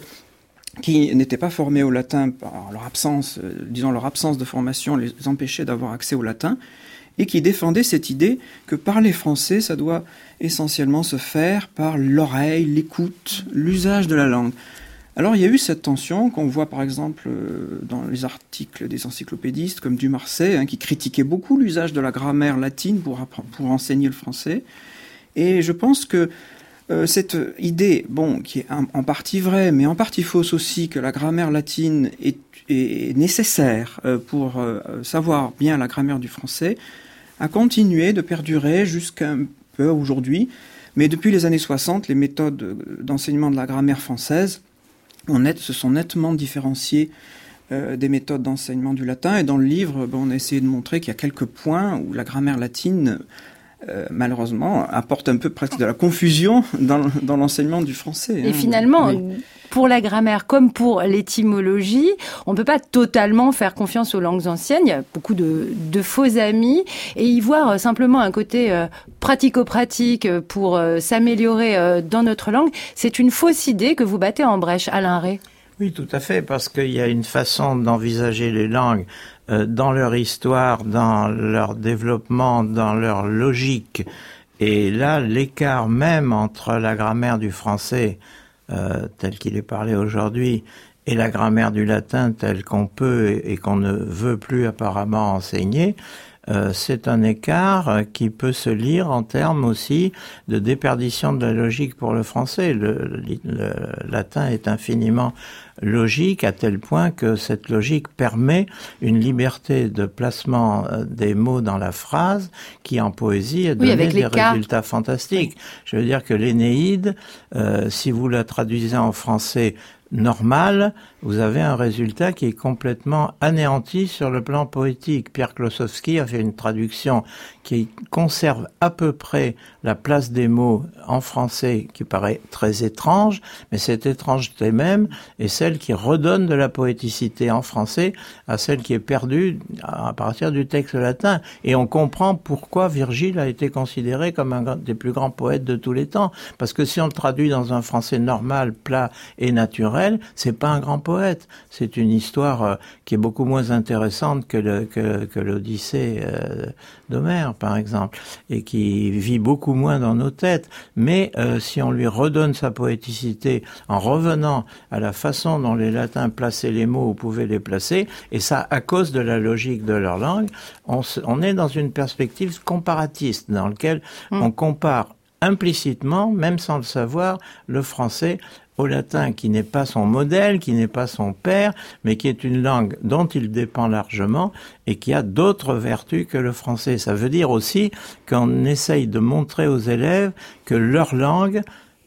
qui n'étaient pas formées au latin par leur absence, euh, disons leur absence de formation les empêchait d'avoir accès au latin et qui défendaient cette idée que parler français, ça doit essentiellement se faire par l'oreille, l'écoute, l'usage de la langue. Alors il y a eu cette tension qu'on voit par exemple dans les articles des encyclopédistes comme Dumarsais, hein, qui critiquait beaucoup l'usage de la grammaire latine pour, pour enseigner le français. Et je pense que euh, cette idée, bon, qui est en, en partie vraie, mais en partie fausse aussi, que la grammaire latine est, est nécessaire euh, pour euh, savoir bien la grammaire du français, a continué de perdurer jusqu'à un peu aujourd'hui. Mais depuis les années soixante, les méthodes d'enseignement de la grammaire française On net, se sont nettement différenciés euh, des méthodes d'enseignement du latin. Et dans le livre, ben, on a essayé de montrer qu'il y a quelques points où la grammaire latine, euh, malheureusement, apporte un peu presque de la confusion dans, dans l'enseignement du français. Et hein. finalement, oui. Pour la grammaire comme pour l'étymologie, on ne peut pas totalement faire confiance aux langues anciennes. Il y a beaucoup de, de faux amis et y voir simplement un côté euh, pratico-pratique pour euh, s'améliorer euh, dans notre langue, c'est une fausse idée que vous battez en brèche, Alain Ray. Oui, tout à fait, parce qu'il y a une façon d'envisager les langues euh, dans leur histoire, dans leur développement, dans leur logique. Et là, l'écart même entre la grammaire du français Euh, tel qu'il est parlé aujourd'hui, et la grammaire du latin telle qu'on peut et, et qu'on ne veut plus apparemment enseigner, euh, c'est un écart qui peut se lire en termes aussi de déperdition de la logique pour le français. Le, le, le latin est infiniment logique à tel point que cette logique permet une liberté de placement des mots dans la phrase qui en poésie a donné oui, des résultats fantastiques. Je veux dire que l'Énéide, euh, si vous la traduisez en français normal, vous avez un résultat qui est complètement anéanti sur le plan poétique. Pierre Klossowski a fait une traduction qui conserve à peu près la place des mots en français, qui paraît très étrange, mais cette étrangeté même est celle qui redonne de la poéticité en français à celle qui est perdue à partir du texte latin. Et on comprend pourquoi Virgile a été considéré comme un des plus grands poètes de tous les temps. Parce que si on le traduit dans un français normal, plat et naturel, Brel, c'est pas un grand poète. C'est une histoire euh, qui est beaucoup moins intéressante que le, que, que l'Odyssée euh, d'Homère, par exemple, et qui vit beaucoup moins dans nos têtes. Mais euh, si on lui redonne sa poéticité en revenant à la façon dont les Latins plaçaient les mots ou pouvaient les placer, et ça à cause de la logique de leur langue, on, se, on est dans une perspective comparatiste dans laquelle mmh. on compare implicitement, même sans le savoir, le français au latin, qui n'est pas son modèle, qui n'est pas son père, mais qui est une langue dont il dépend largement et qui a d'autres vertus que le français. Ça veut dire aussi qu'on essaye de montrer aux élèves que leur langue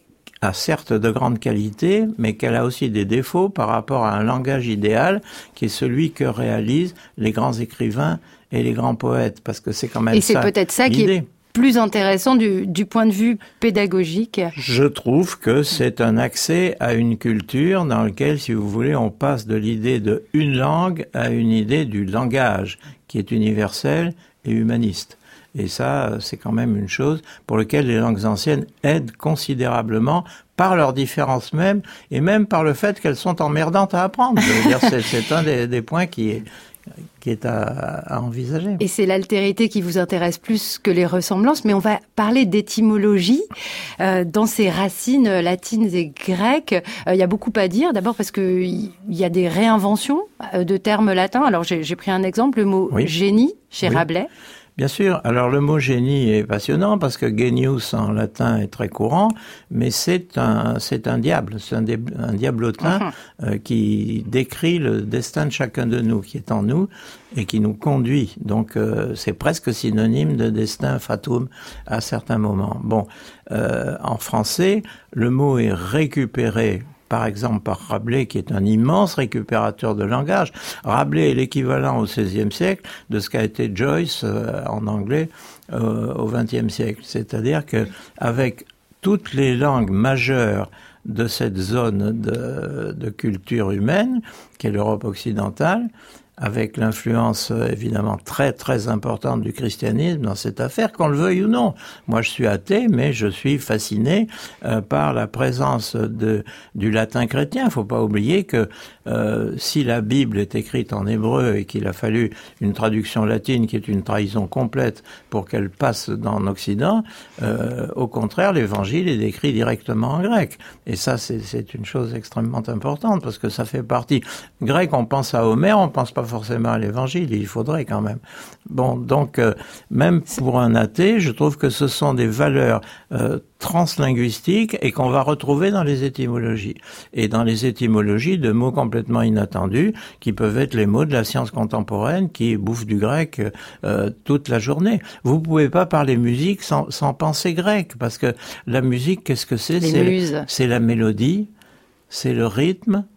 a certes de grandes qualités, mais qu'elle a aussi des défauts par rapport à un langage idéal qui est celui que réalisent les grands écrivains et les grands poètes, parce que c'est quand même ça. Et c'est peut-être ça l'idée. qui est plus intéressant du, du point de vue pédagogique. Je trouve que c'est un accès à une culture dans laquelle, si vous voulez, on passe de l'idée de une langue à une idée du langage, qui est universel et humaniste. Et ça, c'est quand même une chose pour laquelle les langues anciennes aident considérablement par leurs différences même, et même par le fait qu'elles sont emmerdantes à apprendre. Je veux dire, c'est, c'est un des, des points qui est, qui est à, à envisager. Et c'est l'altérité qui vous intéresse plus que les ressemblances, mais on va parler d'étymologie. Euh, dans ces racines latines et grecques, euh, il y a beaucoup à dire. D'abord parce que il y a des réinventions de termes latins. Alors j'ai, j'ai pris un exemple, le mot oui. génie chez oui. Rabelais. Bien sûr. Alors le mot génie est passionnant parce que genius en latin est très courant, mais c'est un c'est un diable, c'est un, dé, un diablotin uh-huh. euh, qui décrit le destin de chacun de nous, qui est en nous et qui nous conduit. Donc euh, c'est presque synonyme de destin fatum à certains moments. Bon, euh, en français, le mot est récupéré par exemple par Rabelais, qui est un immense récupérateur de langage. Rabelais est l'équivalent au seizième siècle de ce qu'a été Joyce euh, en anglais euh, au vingtième siècle. C'est-à-dire que avec toutes les langues majeures de cette zone de, de culture humaine, qui est l'Europe occidentale, avec l'influence évidemment très très importante du christianisme dans cette affaire, qu'on le veuille ou non. Moi je suis athée, mais je suis fasciné euh, par la présence de du latin chrétien. Il faut pas oublier que euh, si la Bible est écrite en hébreu et qu'il a fallu une traduction latine qui est une trahison complète pour qu'elle passe dans l'Occident, euh, au contraire l'Évangile est écrit directement en grec. Et ça c'est, c'est une chose extrêmement importante parce que ça fait partie. Grec, on pense à Homère, on pense pas forcément à l'Évangile, il faudrait quand même. Bon, donc, euh, même pour un athée, je trouve que ce sont des valeurs euh, translinguistiques et qu'on va retrouver dans les étymologies. Et dans les étymologies de mots complètement inattendus, qui peuvent être les mots de la science contemporaine, qui bouffent du grec euh, toute la journée. Vous pouvez pas parler musique sans, sans penser grec, parce que la musique, qu'est-ce que c'est ? Les c'est, muses. c'est la mélodie, c'est le rythme,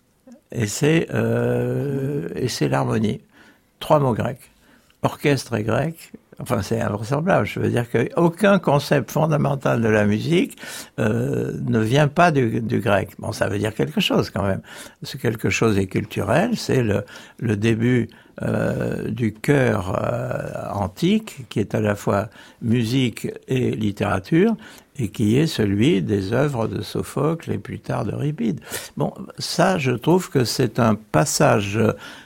et c'est euh, et c'est l'harmonie. Trois mots grecs. Orchestre est grec. Enfin, c'est invraisemblable. Je veux dire qu'aucun concept fondamental de la musique euh, ne vient pas du, du grec. Bon, ça veut dire quelque chose quand même. Ce quelque chose est culturel. C'est le, le début euh, du chœur euh, antique, qui est à la fois musique et littérature, et qui est celui des œuvres de Sophocle et plus tard d'Euripide. Bon, ça, je trouve que c'est un passage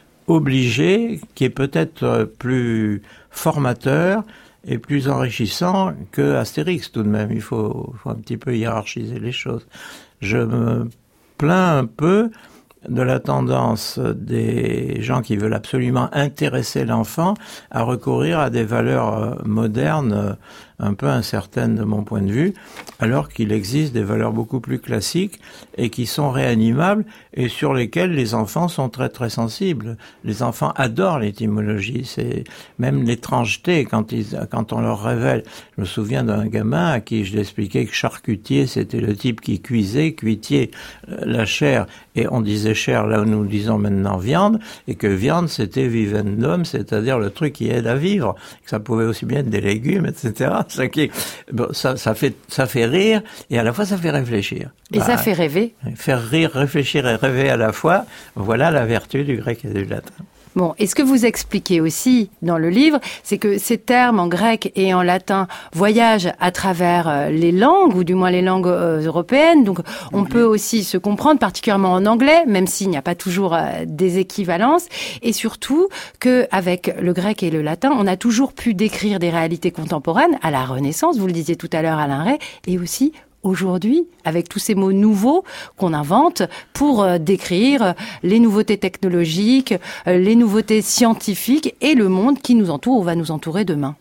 obligé qui est peut-être plus formateur et plus enrichissant que Astérix tout de même. Il faut, faut un petit peu hiérarchiser les choses. Je me plains un peu de la tendance des gens qui veulent absolument intéresser l'enfant à recourir à des valeurs modernes un peu incertaines de mon point de vue, alors qu'il existe des valeurs beaucoup plus classiques et qui sont réanimables et sur lesquelles les enfants sont très très sensibles. Les enfants adorent l'étymologie, c'est même l'étrangeté quand ils, quand on leur révèle. Je me souviens d'un gamin à qui je l'expliquais que charcutier c'était le type qui cuisait, cuitier la chair, et on disait chair là où nous disons maintenant viande, et que viande c'était vivendum, c'est-à-dire le truc qui aide à vivre, que ça pouvait aussi bien être des légumes, et cetera. Ça, qui, bon, ça, ça fait, ça fait rire et à la fois ça fait réfléchir. Et bah, ça fait rêver. Faire rire, réfléchir et rêver à la fois, voilà la vertu du grec et du latin. Bon, et ce que vous expliquez aussi dans le livre, c'est que ces termes en grec et en latin voyagent à travers les langues, ou du moins les langues euh, européennes. Donc, on peut aussi se comprendre, particulièrement en anglais, même s'il n'y a pas toujours euh, des équivalences. Et surtout, qu'avec le grec et le latin, on a toujours pu décrire des réalités contemporaines à la Renaissance, vous le disiez tout à l'heure, Alain Rey, et aussi aujourd'hui, avec tous ces mots nouveaux qu'on invente pour euh, décrire les nouveautés technologiques, euh, les nouveautés scientifiques et le monde qui nous entoure ou va nous entourer demain.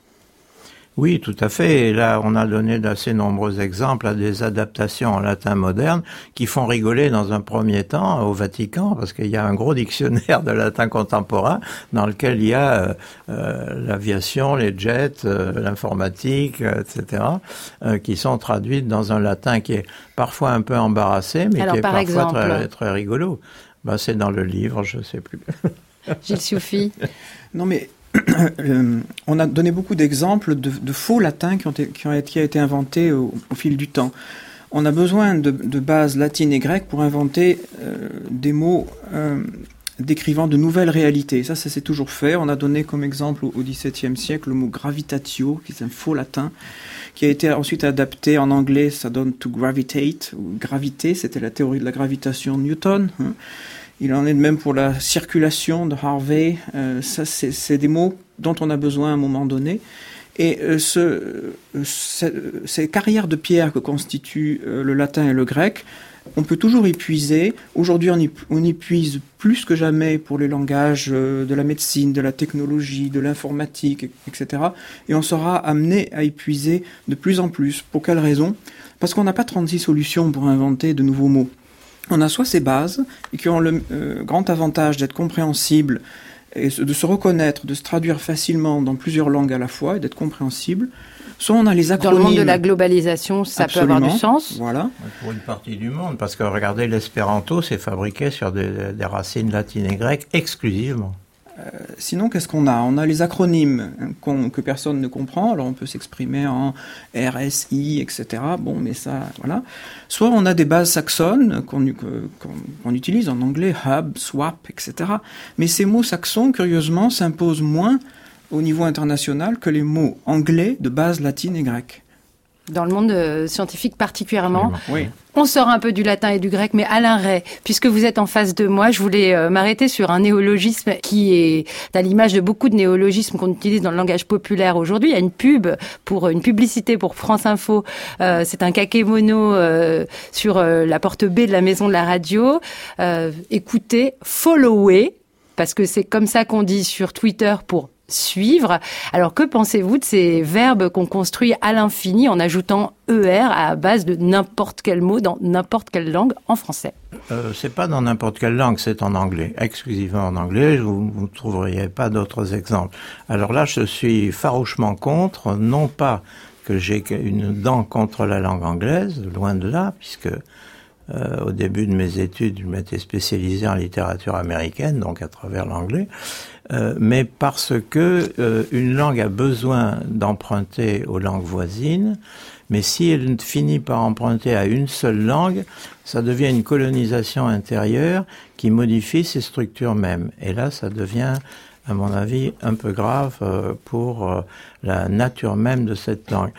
Oui, tout à fait. Et là, on a donné d'assez nombreux exemples à des adaptations en latin moderne qui font rigoler dans un premier temps au Vatican, parce qu'il y a un gros dictionnaire de latin contemporain dans lequel il y a euh, euh, l'aviation, les jets, euh, l'informatique, euh, et cetera, euh, qui sont traduites dans un latin qui est parfois un peu embarrassé, mais Alors, qui est par parfois exemple, très, très rigolo. Ben, c'est dans le livre, je ne sais plus. Gilles Sioufi. Non, mais euh, on a donné beaucoup d'exemples de, de faux latins qui ont, été, qui ont été, qui a été inventés au, au fil du temps. On a besoin de, de bases latines et grecques pour inventer euh, des mots euh, décrivant de nouvelles réalités. Ça, ça s'est toujours fait. On a donné comme exemple au XVIIe siècle le mot gravitatio, qui est un faux latin, qui a été ensuite adapté en anglais. Ça donne to gravitate, ou gravité. C'était la théorie de la gravitation de Newton. Hein. Il en est de même pour la circulation de Harvey. Euh, ça, c'est, c'est des mots dont on a besoin à un moment donné. Et euh, ce, euh, ces, ces carrières de pierre que constituent euh, le latin et le grec, on peut toujours y puiser. Aujourd'hui, on y, on y puise plus que jamais pour les langages euh, de la médecine, de la technologie, de l'informatique, et cetera. Et on sera amené à y puiser de plus en plus. Pour quelle raison ? Parce qu'on n'a pas trente-six solutions pour inventer de nouveaux mots. On a soit ces bases, et qui ont le euh, grand avantage d'être compréhensibles, et de se reconnaître, de se traduire facilement dans plusieurs langues à la fois, et d'être compréhensibles. Soit on a les acronymes. Dans le monde de la globalisation, ça Absolument. Peut avoir du sens. Voilà. Pour une partie du monde, parce que regardez, l'espéranto, c'est fabriqué sur des, des racines latines et grecques exclusivement. Euh, sinon, qu'est-ce qu'on a ? On a les acronymes qu'on, que personne ne comprend. Alors, on peut s'exprimer en R, S, I, et cetera. Bon, mais ça, voilà. Soit on a des bases saxonnes qu'on, qu'on, qu'on utilise en anglais, hub, swap, et cetera. Mais ces mots saxons, curieusement, s'imposent moins au niveau international que les mots anglais de base latine et grecque. Dans le monde euh, scientifique particulièrement. Oui. On sort un peu du latin et du grec, mais Alain Rey, puisque vous êtes en face de moi, je voulais euh, m'arrêter sur un néologisme qui est à l'image de beaucoup de néologismes qu'on utilise dans le langage populaire aujourd'hui. Il y a une pub pour une publicité pour France Info. Euh, c'est un kakémono euh, sur euh, la porte B de la maison de la radio. Euh, écoutez, follower, parce que c'est comme ça qu'on dit sur Twitter pour suivre. Alors, que pensez-vous de ces verbes qu'on construit à l'infini en ajoutant E R à base de n'importe quel mot dans n'importe quelle langue en français ? euh, C'est pas dans n'importe quelle langue, c'est en anglais, exclusivement en anglais. Vous ne trouveriez pas d'autres exemples. Alors là, je suis farouchement contre, non pas que j'ai une dent contre la langue anglaise, loin de là, puisque Euh, au début de mes études, je m'étais spécialisé en littérature américaine, donc à travers l'anglais, euh, mais parce que euh, une langue a besoin d'emprunter aux langues voisines, mais si elle finit par emprunter à une seule langue, ça devient une colonisation intérieure qui modifie ses structures mêmes. Et là, ça devient, à mon avis, un peu grave euh, pour euh, la nature même de cette langue.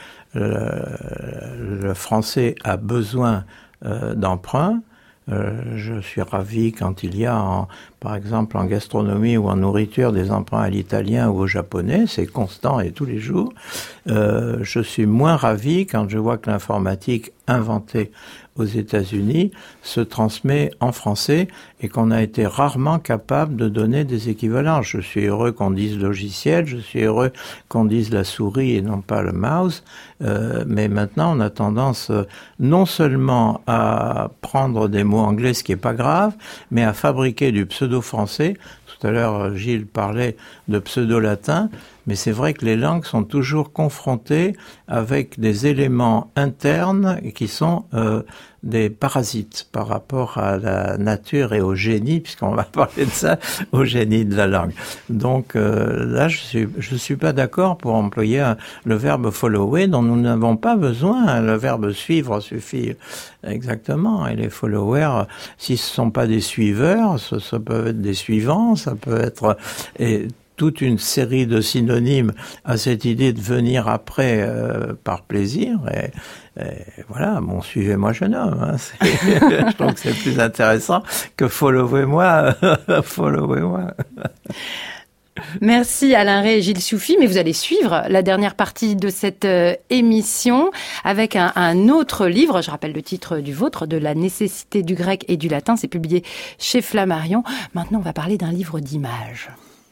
Le, le français a besoin Euh, d'emprunt. Euh, je suis ravi quand il y a, en, par exemple, en gastronomie ou en nourriture, des emprunts à l'italien ou au japonais. C'est constant et tous les jours. Euh, je suis moins ravi quand je vois que l'informatique inventée aux États-Unis se transmet en français et qu'on a été rarement capable de donner des équivalents. Je suis heureux qu'on dise logiciel, je suis heureux qu'on dise la souris et non pas le mouse, euh, mais maintenant on a tendance euh, non seulement à prendre des mots anglais, ce qui est pas grave, mais à fabriquer du pseudo-français. Tout à l'heure, Gilles parlait de pseudo-latin, mais c'est vrai que les langues sont toujours confrontées avec des éléments internes qui sont euh, des parasites par rapport à la nature et au génie, puisqu'on va parler de ça, au génie de la langue. Donc euh, là, je suis, je suis pas d'accord pour employer un, le verbe follower dont nous n'avons pas besoin. Le verbe suivre suffit exactement. Et les followers, si ce sont pas des suiveurs, ça, ça peut être des suivants, ça peut être et toute une série de synonymes à cette idée de venir après euh, par plaisir. Et, et voilà, bon, suivez-moi jeune homme. Hein, je trouve que c'est plus intéressant que followez-moi, followez-moi. Merci Alain Rey et Gilles Soufi, mais vous allez suivre la dernière partie de cette euh, émission avec un, un autre livre, je rappelle le titre du vôtre, de la nécessité du grec et du latin, c'est publié chez Flammarion. Maintenant, on va parler d'un livre d'images.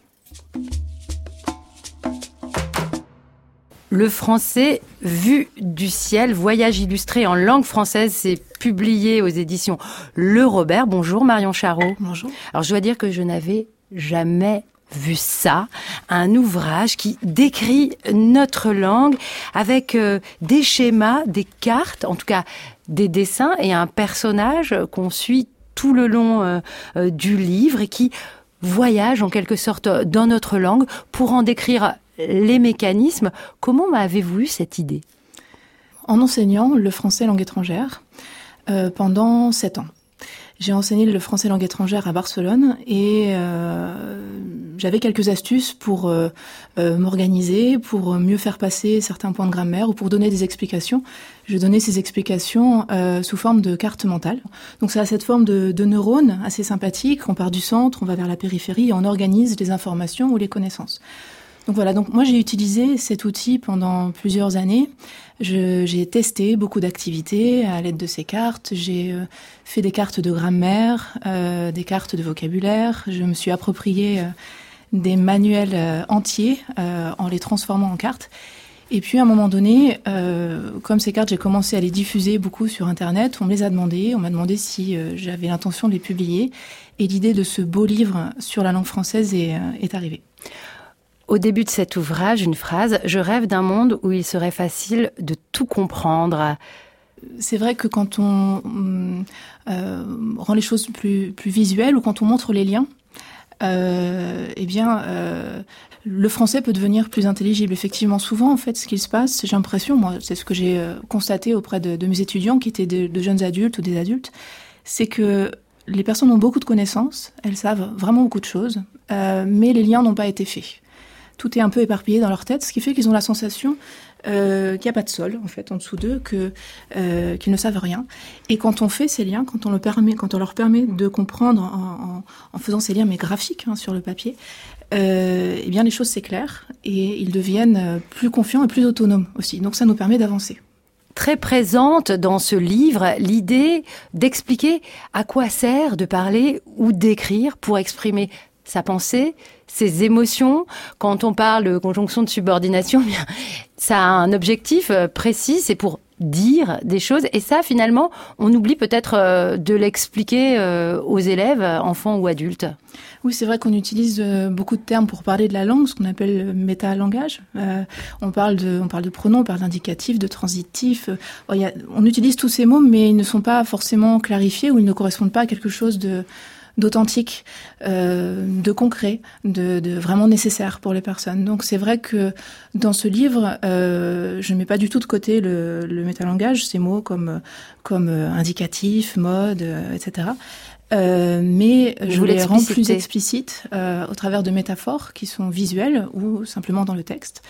Le français vu du ciel, voyage illustré en langue française, c'est publié aux éditions Le Robert. Bonjour Marion Charot. Bonjour. Alors je dois dire que je n'avais jamais vu ça, un ouvrage qui décrit notre langue avec euh, des schémas, des cartes, en tout cas des dessins et un personnage qu'on suit tout le long euh, euh, du livre et qui voyage en quelque sorte dans notre langue pour en décrire les mécanismes. Comment avez-vous eu cette idée ? En enseignant le français langue étrangère euh, pendant sept ans. J'ai enseigné le français langue étrangère à Barcelone et euh, j'avais quelques astuces pour euh, euh, m'organiser, pour mieux faire passer certains points de grammaire ou pour donner des explications. Je donnais ces explications euh, sous forme de carte mentale. Donc ça a cette forme de, de neurones assez sympathique. On part du centre, on va vers la périphérie et on organise les informations ou les connaissances. Donc voilà, donc moi j'ai utilisé cet outil pendant plusieurs années. Je, j'ai testé beaucoup d'activités à l'aide de ces cartes. J'ai euh, fait des cartes de grammaire, euh, des cartes de vocabulaire. Je me suis approprié euh, des manuels euh, entiers euh, en les transformant en cartes. Et puis à un moment donné, euh, comme ces cartes, j'ai commencé à les diffuser beaucoup sur Internet. On me les a demandées. On m'a demandé si euh, j'avais l'intention de les publier. Et l'idée de ce beau livre sur la langue française est, euh, est arrivée. Au début de cet ouvrage, une phrase « Je rêve d'un monde où il serait facile de tout comprendre ». C'est vrai que quand on euh, rend les choses plus, plus visuelles ou quand on montre les liens, euh, eh bien, euh, le français peut devenir plus intelligible. Effectivement, souvent, en fait, ce qui se passe, j'ai l'impression, moi, c'est ce que j'ai constaté auprès de, de mes étudiants qui étaient de, de jeunes adultes ou des adultes, c'est que les personnes ont beaucoup de connaissances, elles savent vraiment beaucoup de choses, euh, mais les liens n'ont pas été faits. Tout est un peu éparpillé dans leur tête, ce qui fait qu'ils ont la sensation euh, qu'il n'y a pas de sol, en fait, en dessous d'eux, que, euh, qu'ils ne savent rien. Et quand on fait ces liens, quand on, le permet, quand on leur permet de comprendre en, en, en faisant ces liens, mais graphiques, hein, sur le papier, euh, eh bien, les choses s'éclairent et ils deviennent plus confiants et plus autonomes aussi. Donc, ça nous permet d'avancer. Très présente dans ce livre l'idée d'expliquer à quoi sert de parler ou d'écrire pour exprimer sa pensée, ses émotions. Quand on parle de conjonction de subordination, bien, ça a un objectif précis, c'est pour dire des choses. Et ça, finalement, on oublie peut-être de l'expliquer aux élèves, enfants ou adultes. Oui, c'est vrai qu'on utilise beaucoup de termes pour parler de la langue, ce qu'on appelle le métalangage. Euh, on parle de, on parle de pronoms, on parle d'indicatifs, de transitifs. Bon, il y a, on utilise tous ces mots, mais ils ne sont pas forcément clarifiés ou ils ne correspondent pas à quelque chose de d'authentique, euh, de concret, de, de vraiment nécessaire pour les personnes. Donc c'est vrai que dans ce livre, euh, je ne mets pas du tout de côté le, le métalangage, ces mots comme comme indicatif, mode, euh, et cetera. Euh, mais je, je les rends plus explicites euh, au travers de métaphores qui sont visuelles ou simplement dans le texte.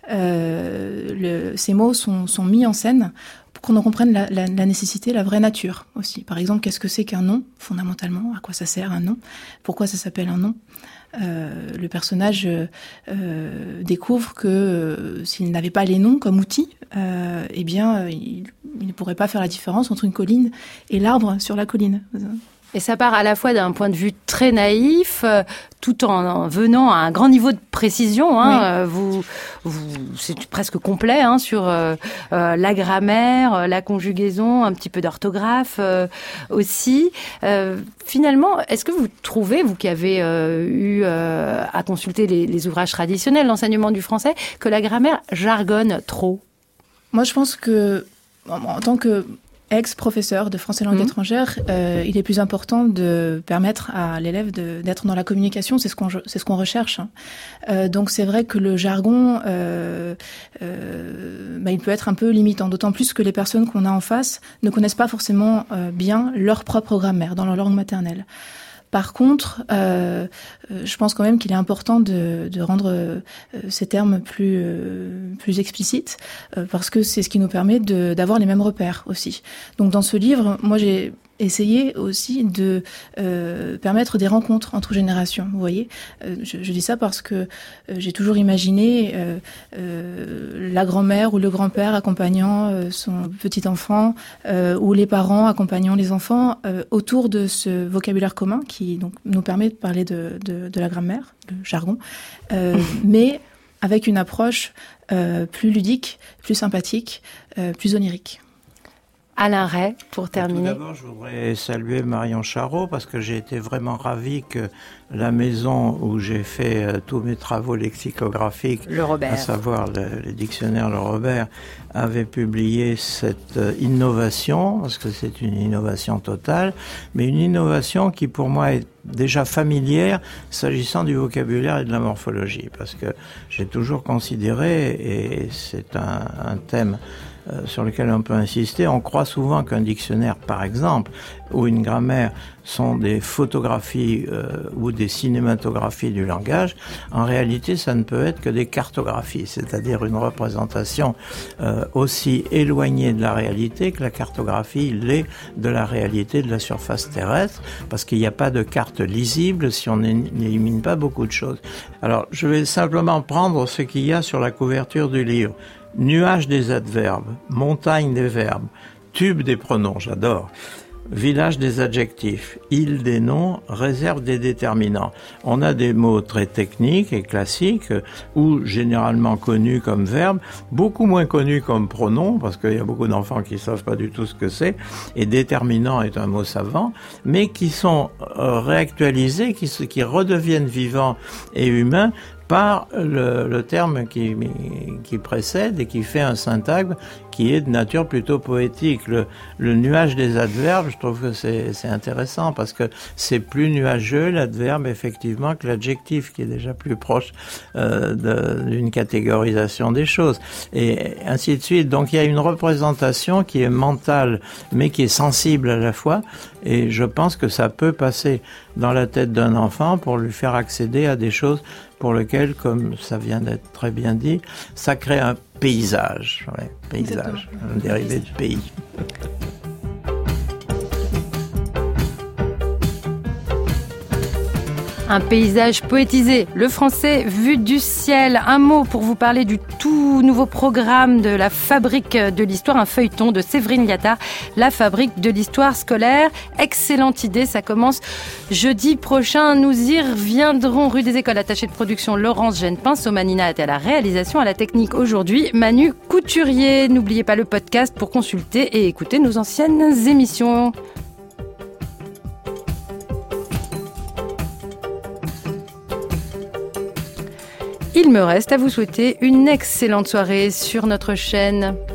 Euh, le, ces mots sont, sont mis en scène pour qu'on en comprenne la, la, la nécessité, la vraie nature aussi. Par exemple, qu'est-ce que c'est qu'un nom, fondamentalement ? À quoi ça sert un nom ? Pourquoi ça s'appelle un nom ? Euh, le personnage euh, découvre que euh, s'il n'avait pas les noms comme outil, euh, eh bien, il, il ne pourrait pas faire la différence entre une colline et l'arbre sur la colline. Et ça part à la fois d'un point de vue très naïf, euh, tout en, en venant à un grand niveau de précision. Hein, oui. euh, vous, vous, c'est presque complet hein, sur euh, euh, la grammaire, euh, la conjugaison, un petit peu d'orthographe euh, aussi. Euh, finalement, est-ce que vous trouvez, vous qui avez euh, eu euh, à consulter les, les ouvrages traditionnels, l'enseignement du français, que la grammaire jargonne trop ? Moi, je pense que en, en tant que ex-professeur de français langue mmh. étrangère, euh, il est plus important de permettre à l'élève de, d'être dans la communication. C'est ce qu'on, c'est ce qu'on recherche. Hein. Euh, donc c'est vrai que le jargon, euh, euh, bah, il peut être un peu limitant, d'autant plus que les personnes qu'on a en face ne connaissent pas forcément euh, bien leur propre grammaire dans leur langue maternelle. Par contre, euh, je pense quand même qu'il est important de, de rendre euh, ces termes plus, euh, plus explicites, euh, parce que c'est ce qui nous permet de, d'avoir les mêmes repères aussi. Donc dans ce livre, moi j'ai essayé aussi de euh, permettre des rencontres entre générations. Vous voyez, euh, je, je dis ça parce que euh, j'ai toujours imaginé euh, euh, la grand-mère ou le grand-père accompagnant euh, son petit enfant euh, ou les parents accompagnant les enfants euh, autour de ce vocabulaire commun qui donc nous permet de parler de, de, de la grammaire, le jargon, euh, mais avec une approche euh, plus ludique, plus sympathique, euh, plus onirique. Alain Ray, pour terminer. Tout d'abord, je voudrais saluer Marion Charot parce que j'ai été vraiment ravi que la maison où j'ai fait euh, tous mes travaux lexicographiques, le Robert. à savoir le, le dictionnaire Le Robert, avait publié cette euh, innovation, parce que c'est une innovation totale, mais une innovation qui pour moi est déjà familière s'agissant du vocabulaire et de la morphologie, parce que j'ai toujours considéré, et c'est un, un thème Euh, sur lequel on peut insister, on croit souvent qu'un dictionnaire, par exemple, ou une grammaire sont des photographies euh, ou des cinématographies du langage. En réalité, ça ne peut être que des cartographies, c'est-à-dire une représentation euh, aussi éloignée de la réalité que la cartographie l'est de la réalité de la surface terrestre, parce qu'il n'y a pas de carte lisible si on n'élimine pas beaucoup de choses. Alors, je vais simplement prendre ce qu'il y a sur la couverture du livre. Nuage des adverbes, montagne des verbes, tube des pronoms, j'adore, village des adjectifs, île des noms, réserve des déterminants. On a des mots très techniques et classiques ou généralement connus comme verbes, beaucoup moins connus comme pronoms parce qu'il y a beaucoup d'enfants qui ne savent pas du tout ce que c'est, et déterminant est un mot savant, mais qui sont euh, réactualisés, qui, qui redeviennent vivants et humains par le, le terme qui, qui précède et qui fait un syntagme qui est de nature plutôt poétique. Le, le nuage des adverbes, je trouve que c'est, c'est intéressant parce que c'est plus nuageux l'adverbe effectivement que l'adjectif qui est déjà plus proche euh, de, d'une catégorisation des choses et ainsi de suite. Donc il y a une représentation qui est mentale mais qui est sensible à la fois et je pense que ça peut passer dans la tête d'un enfant pour lui faire accéder à des choses pour lesquelles, comme ça vient d'être très bien dit, ça crée un paysage, ouais, paysage, un dérivé de pays. Un paysage poétisé, le français vu du ciel. Un mot pour vous parler du tout nouveau programme de la Fabrique de l'Histoire, un feuilleton de Séverine Liattard, la Fabrique de l'Histoire scolaire. Excellente idée, ça commence jeudi prochain. Nous y reviendrons. Rue des Écoles, attachée de production Laurence Genepin, Somanina est à la réalisation, à la technique aujourd'hui, Manu Couturier. N'oubliez pas le podcast pour consulter et écouter nos anciennes émissions. Il me reste à vous souhaiter une excellente soirée sur notre chaîne.